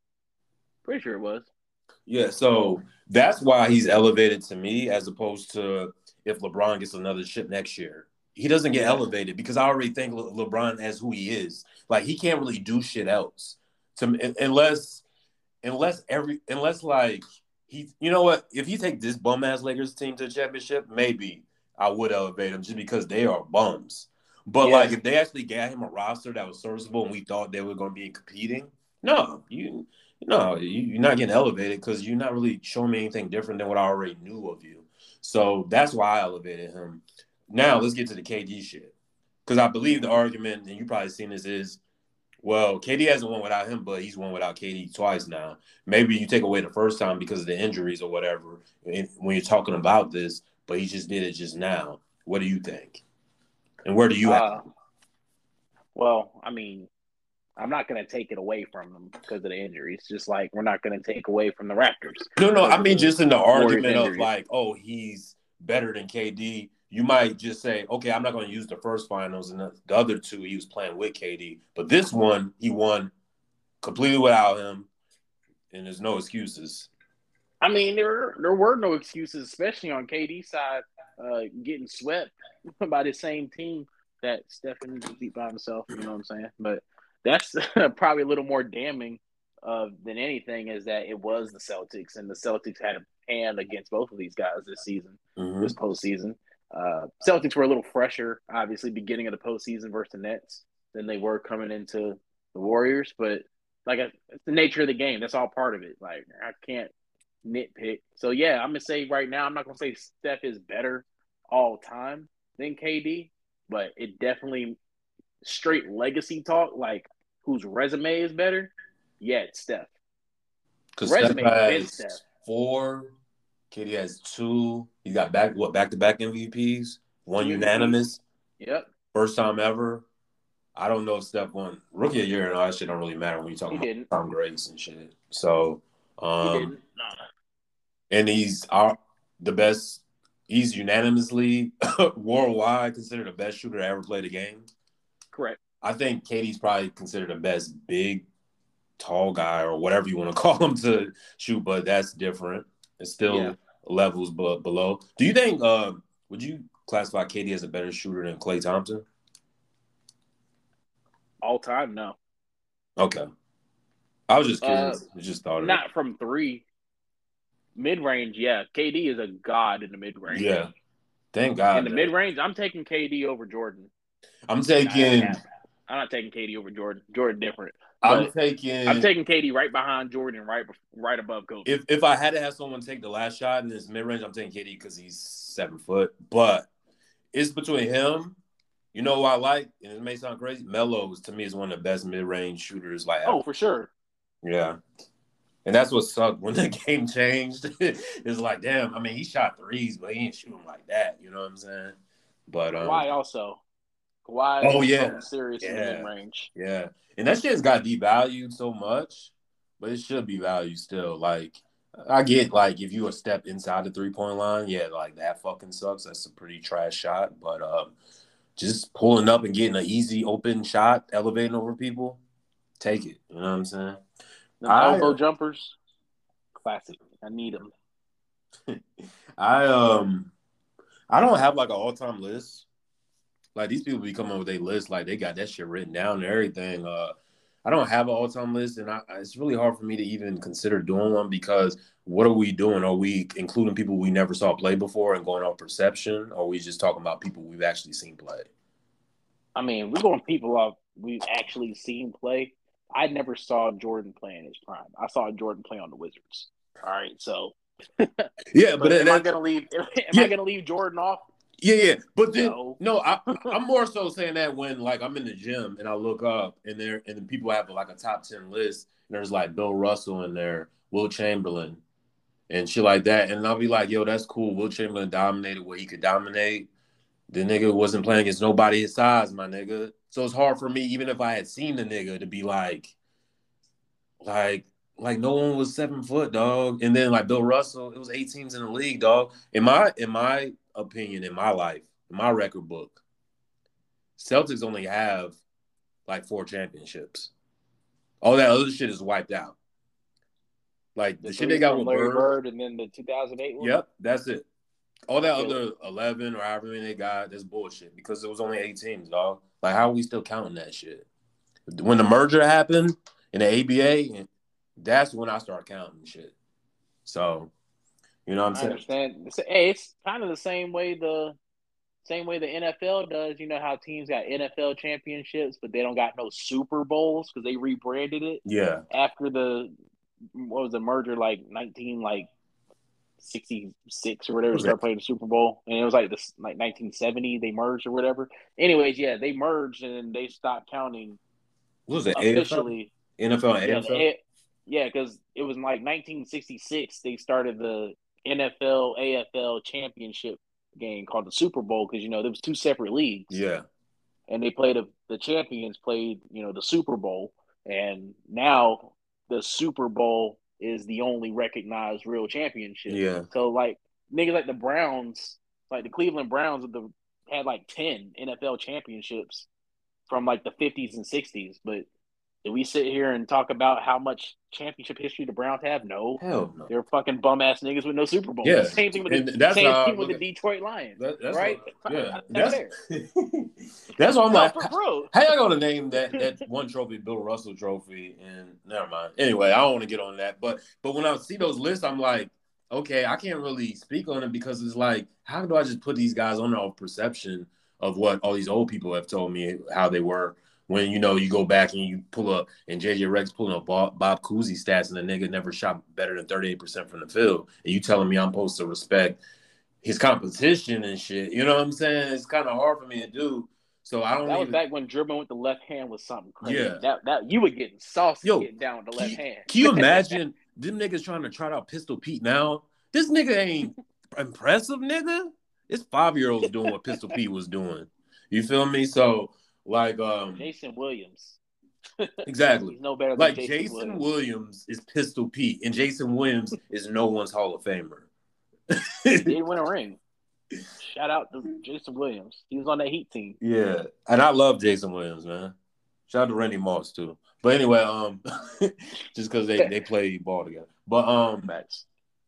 Pretty sure it was. Yeah, so that's why he's elevated to me as opposed to if LeBron gets another chip next year. He doesn't get elevated because I already think Le- LeBron as who he is. Like, he can't really do shit else to unless unless every unless like he you know what, if he take this bum ass Lakers team to the championship, maybe I would elevate him just because they are bums. But yeah. like if they actually got him a roster that was serviceable and we thought they were going to be competing, no, you no, you, you're not getting elevated because you're not really showing me anything different than what I already knew of you. So that's why I elevated him. Now let's get to the K D shit. Because I believe the argument, and you probably seen this, is, well, K D hasn't won without him, but he's won without K D twice now. Maybe you take away the first time because of the injuries or whatever when you're talking about this, but he just did it just now. What do you think? And where do you uh, have Well, I mean, I'm not going to take it away from them because of the injuries. Just like we're not going to take away from the Raptors. No, no, I mean just in the argument of like, oh, he's better than K D. You might just say, okay, I'm not going to use the first finals and the, the other two he was playing with K D. But this one, he won completely without him, and there's no excuses. I mean, there there were no excuses, especially on K D's side, uh, getting swept by the same team that Stephen beat by himself. You know what I'm saying? But that's probably a little more damning uh, than anything is that it was the Celtics, and the Celtics had a hand against both of these guys this season, mm-hmm. this postseason. Uh, Celtics were a little fresher, obviously, beginning of the postseason versus the Nets than they were coming into the Warriors. But, like, it's the nature of the game. That's all part of it. Like, I can't nitpick. So, yeah, I'm going to say right now, I'm not going to say Steph is better all time than K D, but it definitely straight legacy talk, like whose resume is better, yeah, it's Steph. Because Steph has Steph. four, K D has two. He got back what back to back M V Ps, one M V Ps. Unanimous. Yep. First time ever. I don't know if Steph won rookie of the year and all that shit don't really matter when you talk about Tom Grace and shit. So um he didn't. No. And he's our the best, he's unanimously worldwide considered the best shooter to ever play the game. Correct. I think K D's probably considered the best big, tall guy or whatever you want to call him to shoot, but that's different. It's still yeah. levels b- below. Do you think, uh, would you classify K D as a better shooter than Klay Thompson? All time, no. Okay. I was just Uh, curious. I just thought of it. not from three. Mid range, yeah. K D is a god in the mid range. Yeah. Thank In God, the mid man. range, I'm taking K D over Jordan. I'm Nah, that's taking. cap. I'm not taking K D over Jordan. Jordan different, I'm but I'm taking. taking K D right behind Jordan, right right above Kobe. If if I had to have someone take the last shot in this mid range, I'm taking K D because he's seven foot. But it's between him. You know who I like, and it may sound crazy. Melo to me is one of the best mid range shooters like ever. Oh, for sure. Yeah. And that's what sucked when the game changed. It's like, damn, I mean, he shot threes, but he ain't shooting like that. You know what I'm saying? But um, Kawhi also. Kawhi oh is yeah, something serious in the mid yeah, range. yeah. And that shit's got devalued so much, but it should be valued still. Like, I get like if you a step inside the three point line, yeah, like that fucking sucks. That's a pretty trash shot. But um, just pulling up and getting an easy open shot, elevating over people, take it. You know what I'm saying? Them I elbow jumpers, classic. I need them. I um I don't have like an all time list. Like these people be coming up with a list, like they got that shit written down and everything. Uh, I don't have an all time list, and I, it's really hard for me to even consider doing one because what are we doing? Are we including people we never saw play before and going off perception, or are we just talking about people we've actually seen play? I mean, we're going people off we've actually seen play. I never saw Jordan play in his prime. I saw Jordan play on the Wizards. All right, so Yeah, but but that, am I that gonna leave? Am yeah, I gonna leave Jordan off? yeah, yeah. But then No. no, I I'm more so saying that when like I'm in the gym and I look up and there and then people have like a top ten list and there's like Bill Russell in there, Will Chamberlain, and shit like that. And I'll be like, yo, that's cool. Will Chamberlain dominated what he could dominate. The nigga wasn't playing against nobody his size, my nigga. So it's hard for me, even if I had seen the nigga, to be like, like, like no one was seven foot, dog. And then like Bill Russell, it was eight teams in the league, dog. In my in my opinion, in my life, in my record book, Celtics only have like four championships. All that other shit is wiped out. Like The the shit they three got from with Larry Bird. Bird and then the two thousand eight one. Yep, that's it. All I that feel other it. eleven or however many they got, that's bullshit because it was only eight teams, dog. Like, how are we still counting that shit? When the merger happened in the A B A, that's when I start counting shit. So, you know what I'm I saying? understand. It's, hey, it's kind of the same way the same way the N F L does. You know how teams got N F L championships, but they don't got no Super Bowls because they rebranded it Yeah. after the what was the merger like nineteen like sixty six or whatever. What They was that? started playing the Super Bowl, and it was like this like nineteen seventy they merged or whatever. Anyways, yeah, they merged and they stopped counting What was it? A F L? officially. N F L and Yeah, the A F L? A- yeah, because it was like nineteen sixty-six they started the N F L A F L championship game called the Super Bowl because you know there was two separate leagues Yeah. and they played a, the champions played you know the Super Bowl and now the Super Bowl is the only recognized real championship. Yeah. So like niggas like the Browns, like the Cleveland Browns, the had like ten N F L championships from like the fifties and sixties, but did we sit here and talk about how much championship history the Browns have? No. Hell no. They're fucking bum ass niggas with no Super Bowls. Yeah. Same thing with the And that's same how I thing with look the at Detroit Lions, that. That's right? what, yeah. That's That's fair. that's why I'm No, like, for bro. how y'all gonna name that that one trophy, Bill Russell trophy? And never mind. Anyway, I don't want to get on that. But but when I see those lists, I'm like, okay, I can't really speak on it because it's like, how do I just put these guys on our perception of what all these old people have told me how they were? When you know you go back and you pull up and J J Rex pulling up Bob, Bob Cousy stats and the nigga never shot better than thirty-eight percent from the field, and you telling me I'm supposed to respect his competition and shit. You know what I'm saying? It's kind of hard for me to do. So I don't That was even. back when dribbling with the left hand was something crazy. Yeah. That that you were getting saucy Yo, getting down with the can left you, hand. can you imagine them niggas trying to try out Pistol Pete now? This nigga ain't impressive, nigga. It's five year olds doing what Pistol Pete was doing. You feel me? So like, um, Jason Williams. exactly. He's no better than Like Jason Jason Williams. Williams is Pistol Pete, and Jason Williams is no one's Hall of Famer. He did win a ring. Shout out to Jason Williams. He was on that Heat team. Yeah, and I love Jason Williams, man. Shout out to Randy Moss too. But anyway, um, just because they they play ball together. But um, Match.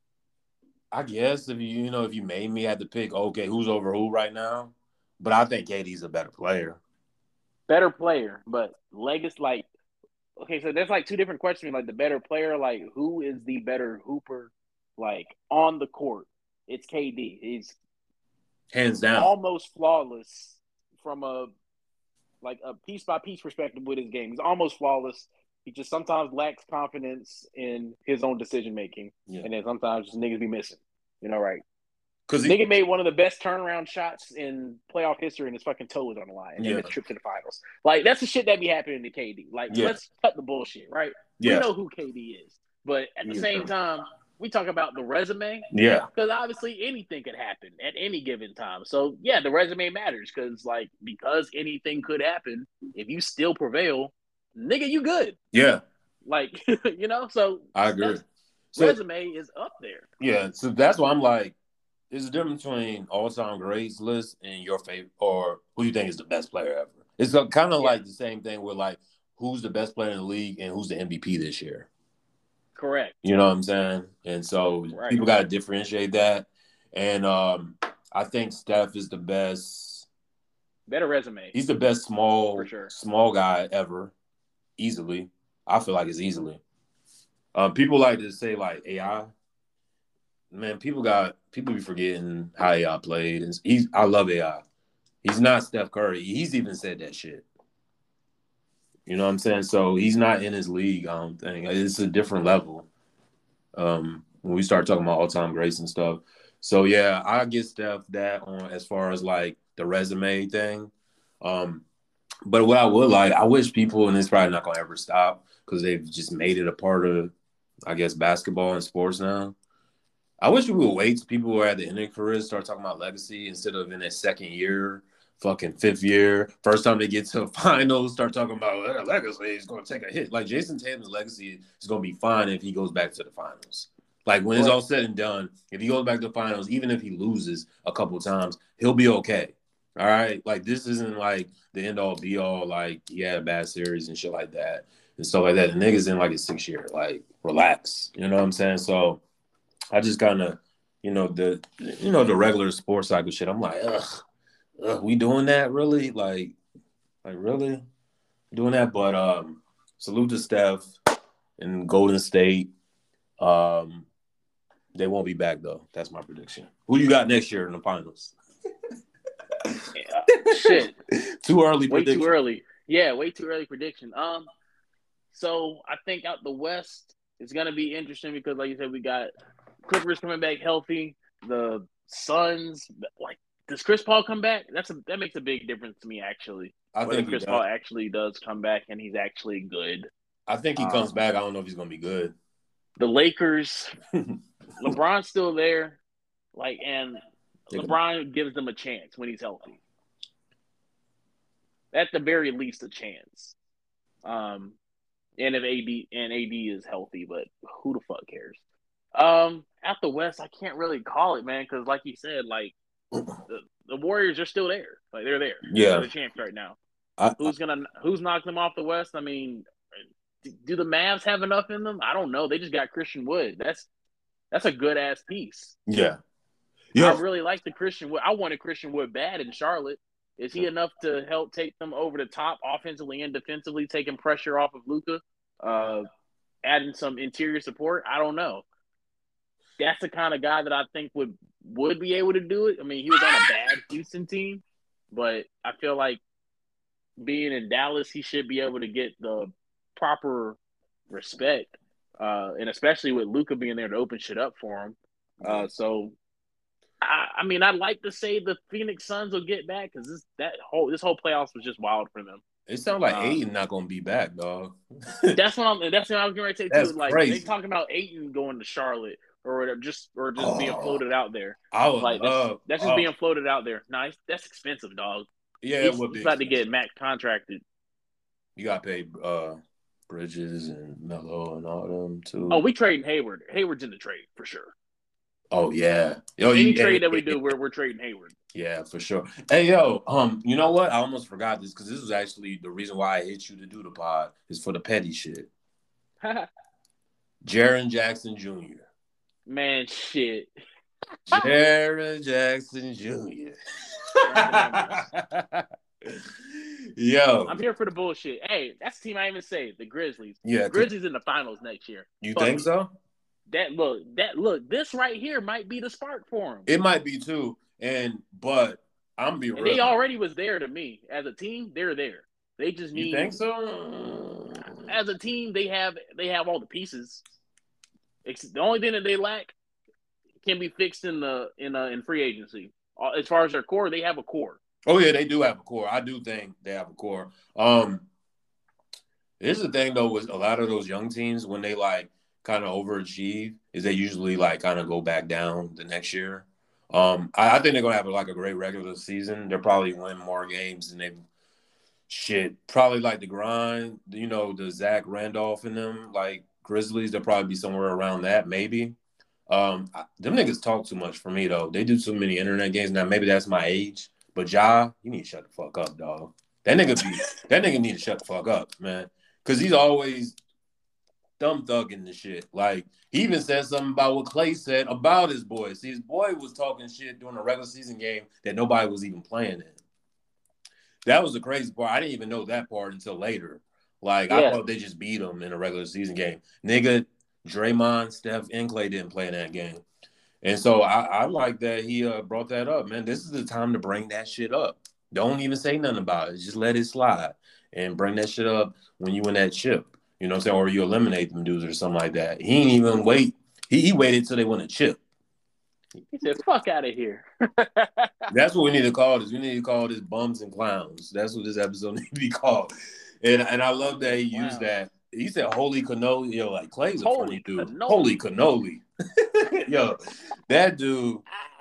I guess if you you know if you made me have to pick, okay, who's over who right now? But I think K D's a better player. Better player, but legacy like okay, so there's like two different questions. Like the better player, like who is the better hooper, like on the court? It's K D. He's Hands down. almost flawless from a like a piece by piece perspective with his game. He's almost flawless. He just sometimes lacks confidence in his own decision making, yeah. and then sometimes just niggas be missing. You know, right? Because nigga made one of the best turnaround shots in playoff history, and his fucking toe was on the line, and yeah. they missed trip to the finals. Like that's the shit that be happening to K D. Like yeah. let's cut the bullshit, right? Yeah. We know who K D is, but at the yeah. same time, we talk about the resume. Yeah, because obviously anything could happen at any given time. So yeah, the resume matters because like because anything could happen. If you still prevail, nigga, you good. Yeah, like you know. So I agree. So, resume is up there. Yeah, so that's why I'm like. There's a difference between all-time greats list and your favorite, or who you think is the best player ever. It's kind of yeah. like the same thing with like who's the best player in the league and who's the M V P this year. Correct. You know what I'm saying? And so right. people got to differentiate that. And um, I think Steph is the best. Better resume. He's the best small, For sure. small guy ever, easily. I feel like it's easily. Um, people like to say like A I. Man, people got people be forgetting how A I played. And he's I love A I. He's not Steph Curry. He's even said that shit. You know what I'm saying? So he's not in his league, I don't think. It's a different level. Um, when we start talking about all-time greats and stuff. So yeah, I get Steph that on as far as like the resume thing. Um, but what I would like, I wish people, and it's probably not gonna ever stop because they've just made it a part of, I guess, basketball and sports now. I wish we would wait till people who are at the end of their career start talking about legacy instead of in their second year, fucking fifth year. First time they get to the finals, start talking about their legacy is going to take a hit. Like Jason Tatum's legacy is going to be fine if he goes back to the finals. Like when it's all said and done, if he goes back to the finals, even if he loses a couple of times, he'll be okay. All right? Like this isn't like the end all be all, like he had a bad series and shit like that and stuff like that. The nigga's in like his sixth year. Like relax. You know what I'm saying? So I just kind of, you know, the, you know, the regular sports cycle shit. I'm like, ugh, ugh, we doing that really? Like, like really doing that? But um, salute to Steph and Golden State. Um, they won't be back though. That's my prediction. Who you got next year in the finals? yeah, shit, too early. Way prediction. too early. Yeah, way too early prediction. Um, so I think out the West it's gonna be interesting because, like you said, we got Clippers coming back healthy. The Suns, like, does Chris Paul come back? That's a that makes a big difference to me, actually. I Whether think Chris Paul actually does come back and he's actually good. I think he um, comes back. I don't know if he's gonna be good. The Lakers, LeBron's still there, like, and LeBron gives them a chance when he's healthy. At the very least, a chance. Um, and if A D and A D is healthy, but who the fuck cares? Um, at the West, I can't really call it, man, because like you said, like the, the Warriors are still there, like they're there, yeah, they're the champs right now. I, who's gonna who's knocking them off the West? I mean, do the Mavs have enough in them? I don't know. They just got Christian Wood. That's that's a good ass piece. Yeah, yeah. I really like the Christian Wood. I wanted Christian Wood bad in Charlotte. Is he enough to help take them over the top offensively and defensively, taking pressure off of Luka, uh, adding some interior support? I don't know. That's the kind of guy that I think would would be able to do it. I mean, he was on a bad Houston team, but I feel like being in Dallas, he should be able to get the proper respect, uh, and especially with Luka being there to open shit up for him. Uh, so, I, I mean, I'd like to say the Phoenix Suns will get back because this that whole this whole playoffs was just wild for them. It sounds like um, Ayton not gonna be back, dog. that's what I'm. That's what I was going to say that's too. Like crazy. they talking about Ayton going to Charlotte. Or just or just oh, being floated out there. I would like love, that's, that's just oh. being floated out there. Nice, that's expensive, dog. Yeah, he's, it would be. He's about to get max contracted. You got to pay uh, Bridges and Melo and all them too. Oh, we trading Hayward. Hayward's in the trade for sure. Oh yeah, yo, any you, trade hey, that we hey, do, we're we're trading Hayward. Yeah, for sure. Hey yo, um, you know what? I almost forgot this because this was actually the reason why I hit you to do the pod is for the petty shit. Jaren Jackson Junior Man, shit. Jaren Jackson Junior Yo, I'm here for the bullshit. Hey, that's the team I even say the Grizzlies. yeah, Grizzlies in the finals next year. you Fuck think it. so? That look, that look, this right here might be the spark for them. It might be too, and but I'm be And real. they already was there to me as a team. They're there. They just You need. think so? As a team, they have they have all the pieces. It's, the only thing that they lack can be fixed in the in uh, in free agency. Uh, As far as their core, they have a core. Oh yeah, they do have a core. I do think they have a core. Um, here's the thing though, with a lot of those young teams, when they like kind of overachieve, is they usually like kind of go back down the next year. Um, I, I think they're gonna have like a great regular season. They'll probably win more games than they've shit. Probably like the grind, you know, the Zach Randolph and them, like Grizzlies. They'll probably be somewhere around that, maybe. Um, I, them niggas talk too much for me though. They do too many internet games now. Maybe that's my age, but Ja, you need to shut the fuck up, dog. That nigga be that nigga need to shut the fuck up, man, because he's always thumb thugging the shit. Like he even said something about what Clay said about his boy. See, his boy was talking shit during a regular season game that nobody was even playing in. That was the crazy part. I didn't even know that part until later. Like I Yeah, thought they just beat him in a regular season game. Nigga, Draymond, Steph, and Clay didn't play in that game. And so I, I like that he uh, brought that up, man. This is the time to bring that shit up. Don't even say nothing about it. Just let it slide and bring that shit up when you win that chip. You know what I'm saying? Or you eliminate them dudes or something like that. He didn't even wait. He, he waited till they won a chip. he said, "Fuck out of here." That's what we need to call this. We need to call this bums and clowns. That's what this episode needs to be called. And and I love that he used Wow. that. He said holy cannoli. Yo, like Clay's a Holy funny dude. cannoli. Holy cannoli. Yo, that dude,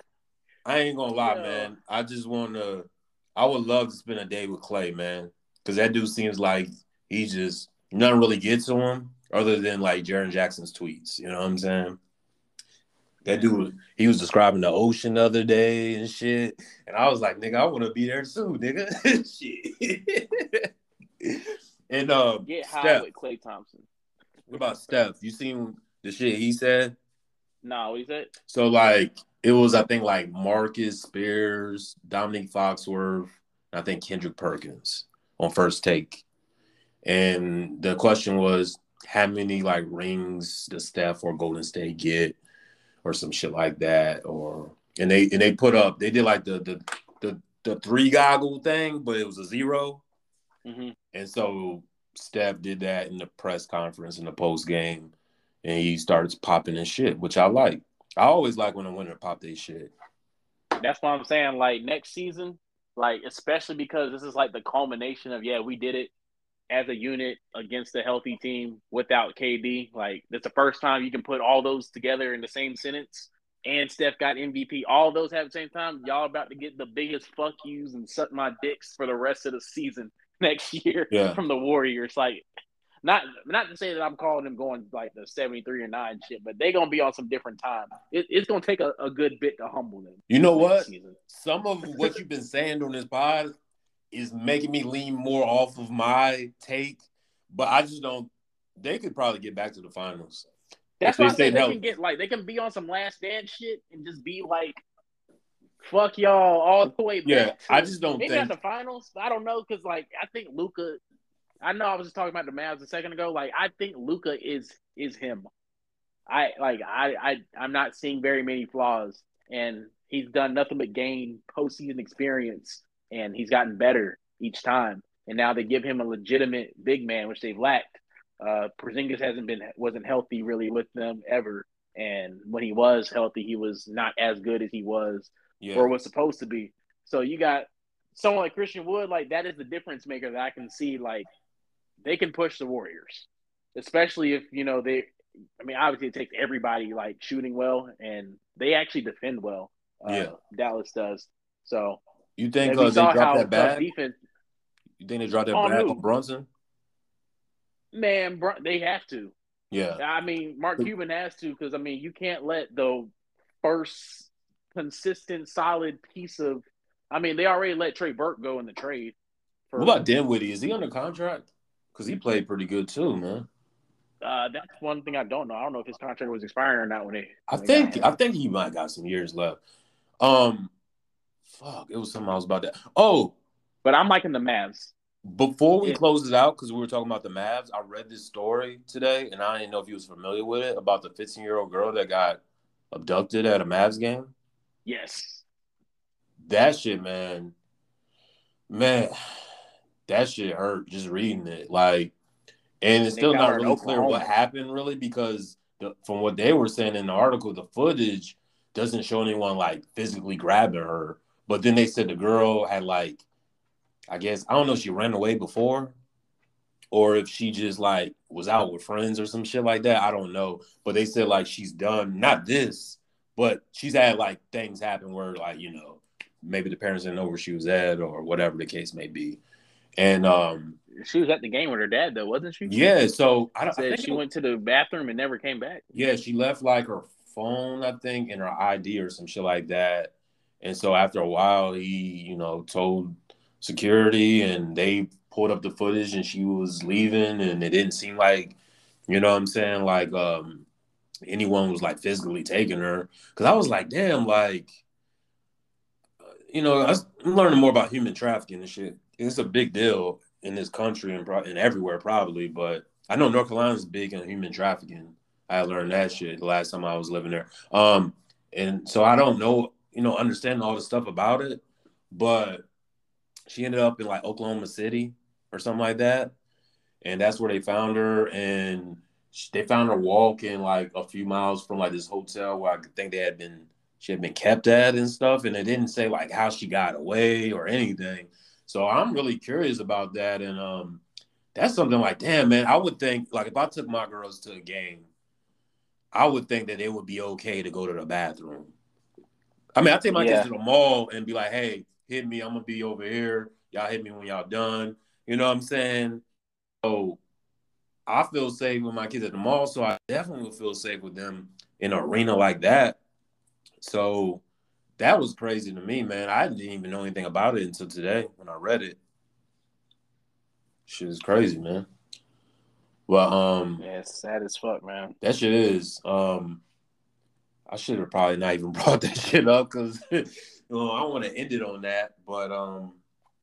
I ain't gonna lie, Yo. man. I just wanna I would love to spend a day with Clay, man. Cause that dude seems like he just nothing really gets to him other than like Jaren Jackson's tweets. You know what I'm saying? That dude, he was describing the ocean the other day and shit. And I was like, nigga, I want to be there too, nigga. Shit. And um, Get high Steph, with Klay Thompson. what about Steph? You seen the shit he said? No, what he said? So, like, it was, I think, like Marcus Spears, Dominique Foxworth, and I think Kendrick Perkins on First Take. And the question was, how many, like, rings does Steph or Golden State get? Or some shit like that, or and they and they put up they did like the the the, the three goggle thing, but it was a zero, mm-hmm. And so Steph did that in the press conference in the post game, and he started popping his shit, which I like. I always like when a winner pop their shit. That's what I'm saying. Like next season, like especially because this is like the culmination of yeah, we did it as a unit against a healthy team without K D. Like, it's the first time you can put all those together in the same sentence. And Steph got M V P. All those have the same time. Y'all about to get the biggest fuck yous and suck my dicks for the rest of the season next year yeah. from the Warriors. Like, not not to say that I'm calling them going like the seventy-three or nine shit, but they're going to be on some different time. It, it's going to take a, a good bit to humble them. You know what? Season. Some of what you've been saying on this pod is making me lean more off of my take, but I just don't. They could probably get back to the finals. That's why I say they can get like they can be on some last dance shit and just be like, "Fuck y'all" all the way back. Yeah, to, I just don't maybe think at the finals. I don't know because like I think Luka. I know I was just talking about the Mavs a second ago. Like I think Luka is is him. I like I I I'm not seeing very many flaws, and he's done nothing but gain postseason experience. And he's gotten better each time. And now they give him a legitimate big man, which they've lacked. Uh, Porzingis hasn't been wasn't healthy really with them ever, and when he was healthy, he was not as good as he was yeah. or was supposed to be. So you got someone like Christian Wood, like that is the difference maker that I can see. Like they can push the Warriors, especially if you know they. I mean, obviously it takes everybody like shooting well, and they actually defend well. Uh, yeah, Dallas does. So. You think uh, they dropped how that bag? Defense... You think they dropped that on bag who? on Brunson? Man, they have to. Yeah. I mean, Mark Cuban has to because, I mean, you can't let the first consistent, solid piece of – I mean, they already let Trey Burke go in the trade. For, what about Dinwiddie? Is he under contract? Because he played pretty good too, man. Uh, that's one thing I don't know. I don't know if his contract was expiring or not when they. I when think they I think he might got some years left. Um, fuck, it was something else about that. Oh, But I'm liking the Mavs. Before we It, close it out, because we were talking about the Mavs, I read this story today, and I didn't know if you was familiar with it, about the fifteen-year-old girl that got abducted at a Mavs game. yes. That shit, man. Man, that shit hurt just reading it. Like, and it's And they still found not her in really clear what Oklahoma. happened, really, because the, from what they were saying in the article, the footage doesn't show anyone, like, physically grabbing her. But then they said the girl had, like, I guess, I don't know if she ran away before or if she just like was out with friends or some shit like that. I don't know. But they said like she's done not this, but she's had like things happen where like, you know, maybe the parents didn't know where she was at or whatever the case may be. And um She was at the game with her dad, though, wasn't she? yeah, so I, don't, I Said think she it, went to the bathroom and never came back. yeah, she left like her phone, I think, and her I D or some shit like that. And so after a while, he, you know, told security and they pulled up the footage and she was leaving and it didn't seem like, you know what I'm saying, like um anyone was like physically taking her. Cause I was like, damn, like, you know, I was, I'm learning more about human trafficking and shit. It's a big deal in this country and, pro- and everywhere probably, but I know North Carolina's big on human trafficking. I learned that shit the last time I was living there. Um, and so I don't know, you know, understand all the stuff about it, but she ended up in like Oklahoma City or something like that, and that's where they found her. And she, they found her walking like a few miles from like this hotel where I think they had been she had been kept at and stuff. And it didn't say like how she got away or anything. So I'm really curious about that. And um, that's something like, damn, man, I would think like if I took my girls to a game, I would think that it would be okay to go to the bathroom. I mean, I take my kids Yeah. to the mall and be like, hey, hit me. I'm going to be over here. Y'all hit me when y'all done. You know what I'm saying? So I feel safe with my kids at the mall. So I definitely would feel safe with them in an arena like that. So that was crazy to me, man. I didn't even know anything about it until today when I read it. Shit is crazy, man. Well, um, Yeah, it's sad as fuck, man. that shit is. Um, I should have probably not even brought that shit up because you know, I don't want to end it on that. But um,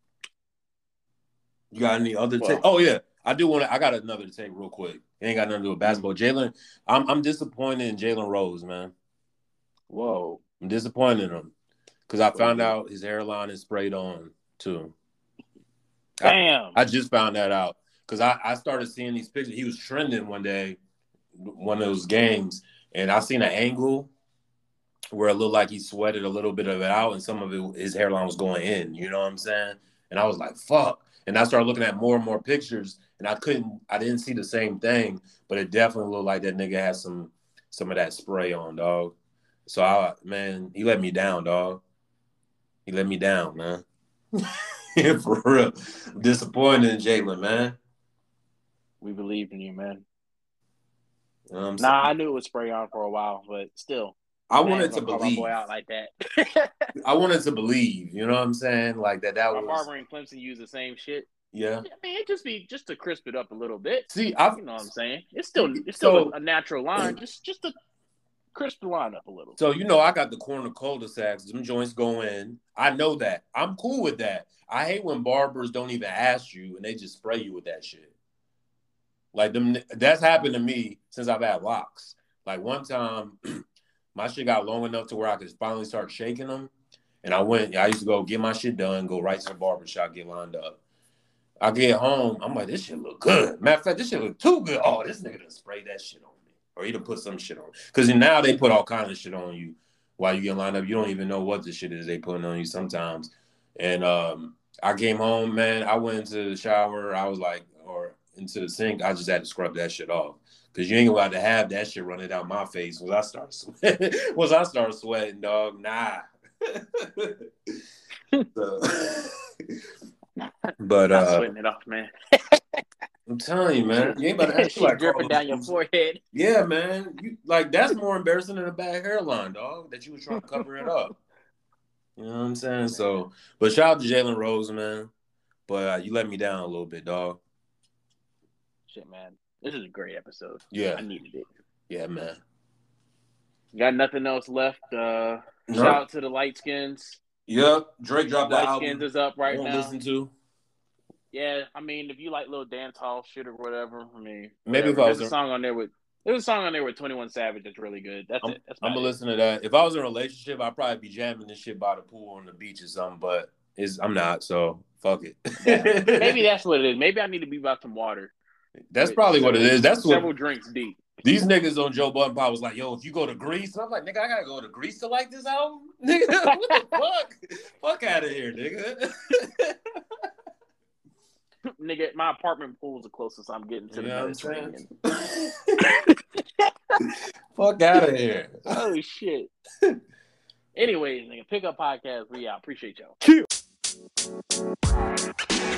you got any other take? Well, Oh yeah, I do want to. I got another take real quick. It ain't got nothing to do with basketball. Jalen, I'm I'm disappointed in Jalen Rose, man. whoa. I'm disappointed in him because I What he found do? out his hairline is sprayed on too. I, Damn. I just found that out because I, I started seeing these pictures. He was trending one day, one of those games, and I seen an angle where it looked like he sweated a little bit of it out, and some of it his hairline was going in. You know what I'm saying? And I was like, "Fuck!" And I started looking at more and more pictures, and I couldn't, I didn't see the same thing, but it definitely looked like that nigga had some some of that spray on, dog. So I, man, he let me down, dog. He let me down, man. For real, I'm disappointed in Jalen, man. We believe in you, man. You know what I'm saying? Nah, I knew it was spray on for a while, but still, I my man wanted to gonna call my boy believe. out like that. I wanted to believe. You know what I'm saying? Like that. That My was barber in Clemson used the same shit. yeah. I mean, it just be just to crisp it up a little bit. See, I You know what I'm saying? It's still see, it's still so a, a natural line, just just to crisp the line up a little. so you know I got the corner cul-de-sacs. Them joints go in. I know that. I'm cool with that. I hate when barbers don't even ask you and they just spray you with that shit. Like them, that's happened to me since I've had locks. Like one time, my shit got long enough to where I could finally start shaking them, and I went. I used to go get my shit done, go right to the barber shop, get lined up. I get home, I'm like, this shit look good. Matter of fact, this shit look too good. Oh, this nigga done sprayed that shit on me, or he done put some shit on. Because now they put all kinds of shit on you while you get lined up. You don't even know what the shit is they putting on you sometimes. And um, I came home, man. I went into the shower. I was like, or into the sink. I just had to scrub that shit off. Cause you ain't allowed to have that shit running down my face once I start sweating. Once I start sweating, dog, nah. So, but Not uh, sweating it off, man. I'm telling you, man, Shit, you ain't about to act shit like dripping Carlos down your Boozer. forehead. Yeah, man, you like that's more embarrassing than a bad hairline, dog. That you were trying to cover it up. You know what I'm saying? Man, So, but shout out to Jalen Rose, man. But uh, you let me down a little bit, dog. shit, man. This is a great episode. Yeah, I needed it. yeah, man. Got nothing else left. Uh, No, shout out to the light skins. Yep, Drake dropped the Light album. Skins is up right I don't now. listen to. Yeah, I mean, if you like little dance hall shit or whatever, I mean, Maybe whatever. if I There's was a song on there with there's a song on there with twenty-one Savage that's really good. That's I'm, it. That's I'm about gonna it. listen to that. If I was in a relationship, I'd probably be jamming this shit by the pool on the beach or something. But is I'm not, so fuck it. Yeah. Maybe that's what it is. Maybe I need to be about some water. That's probably several, what it is. That's what several drinks deep. These niggas on Joe Budden Pod was like, yo, if you go to Greece, and I'm like, nigga, I gotta go to Greece to like this album? Nigga, what the fuck? Fuck out of here, nigga. Nigga, my apartment pool is the closest I'm getting to the Mediterranean. Fuck out of here. Oh, shit. Anyways, nigga, Pick Up Podcast. We out. Appreciate y'all. Chill.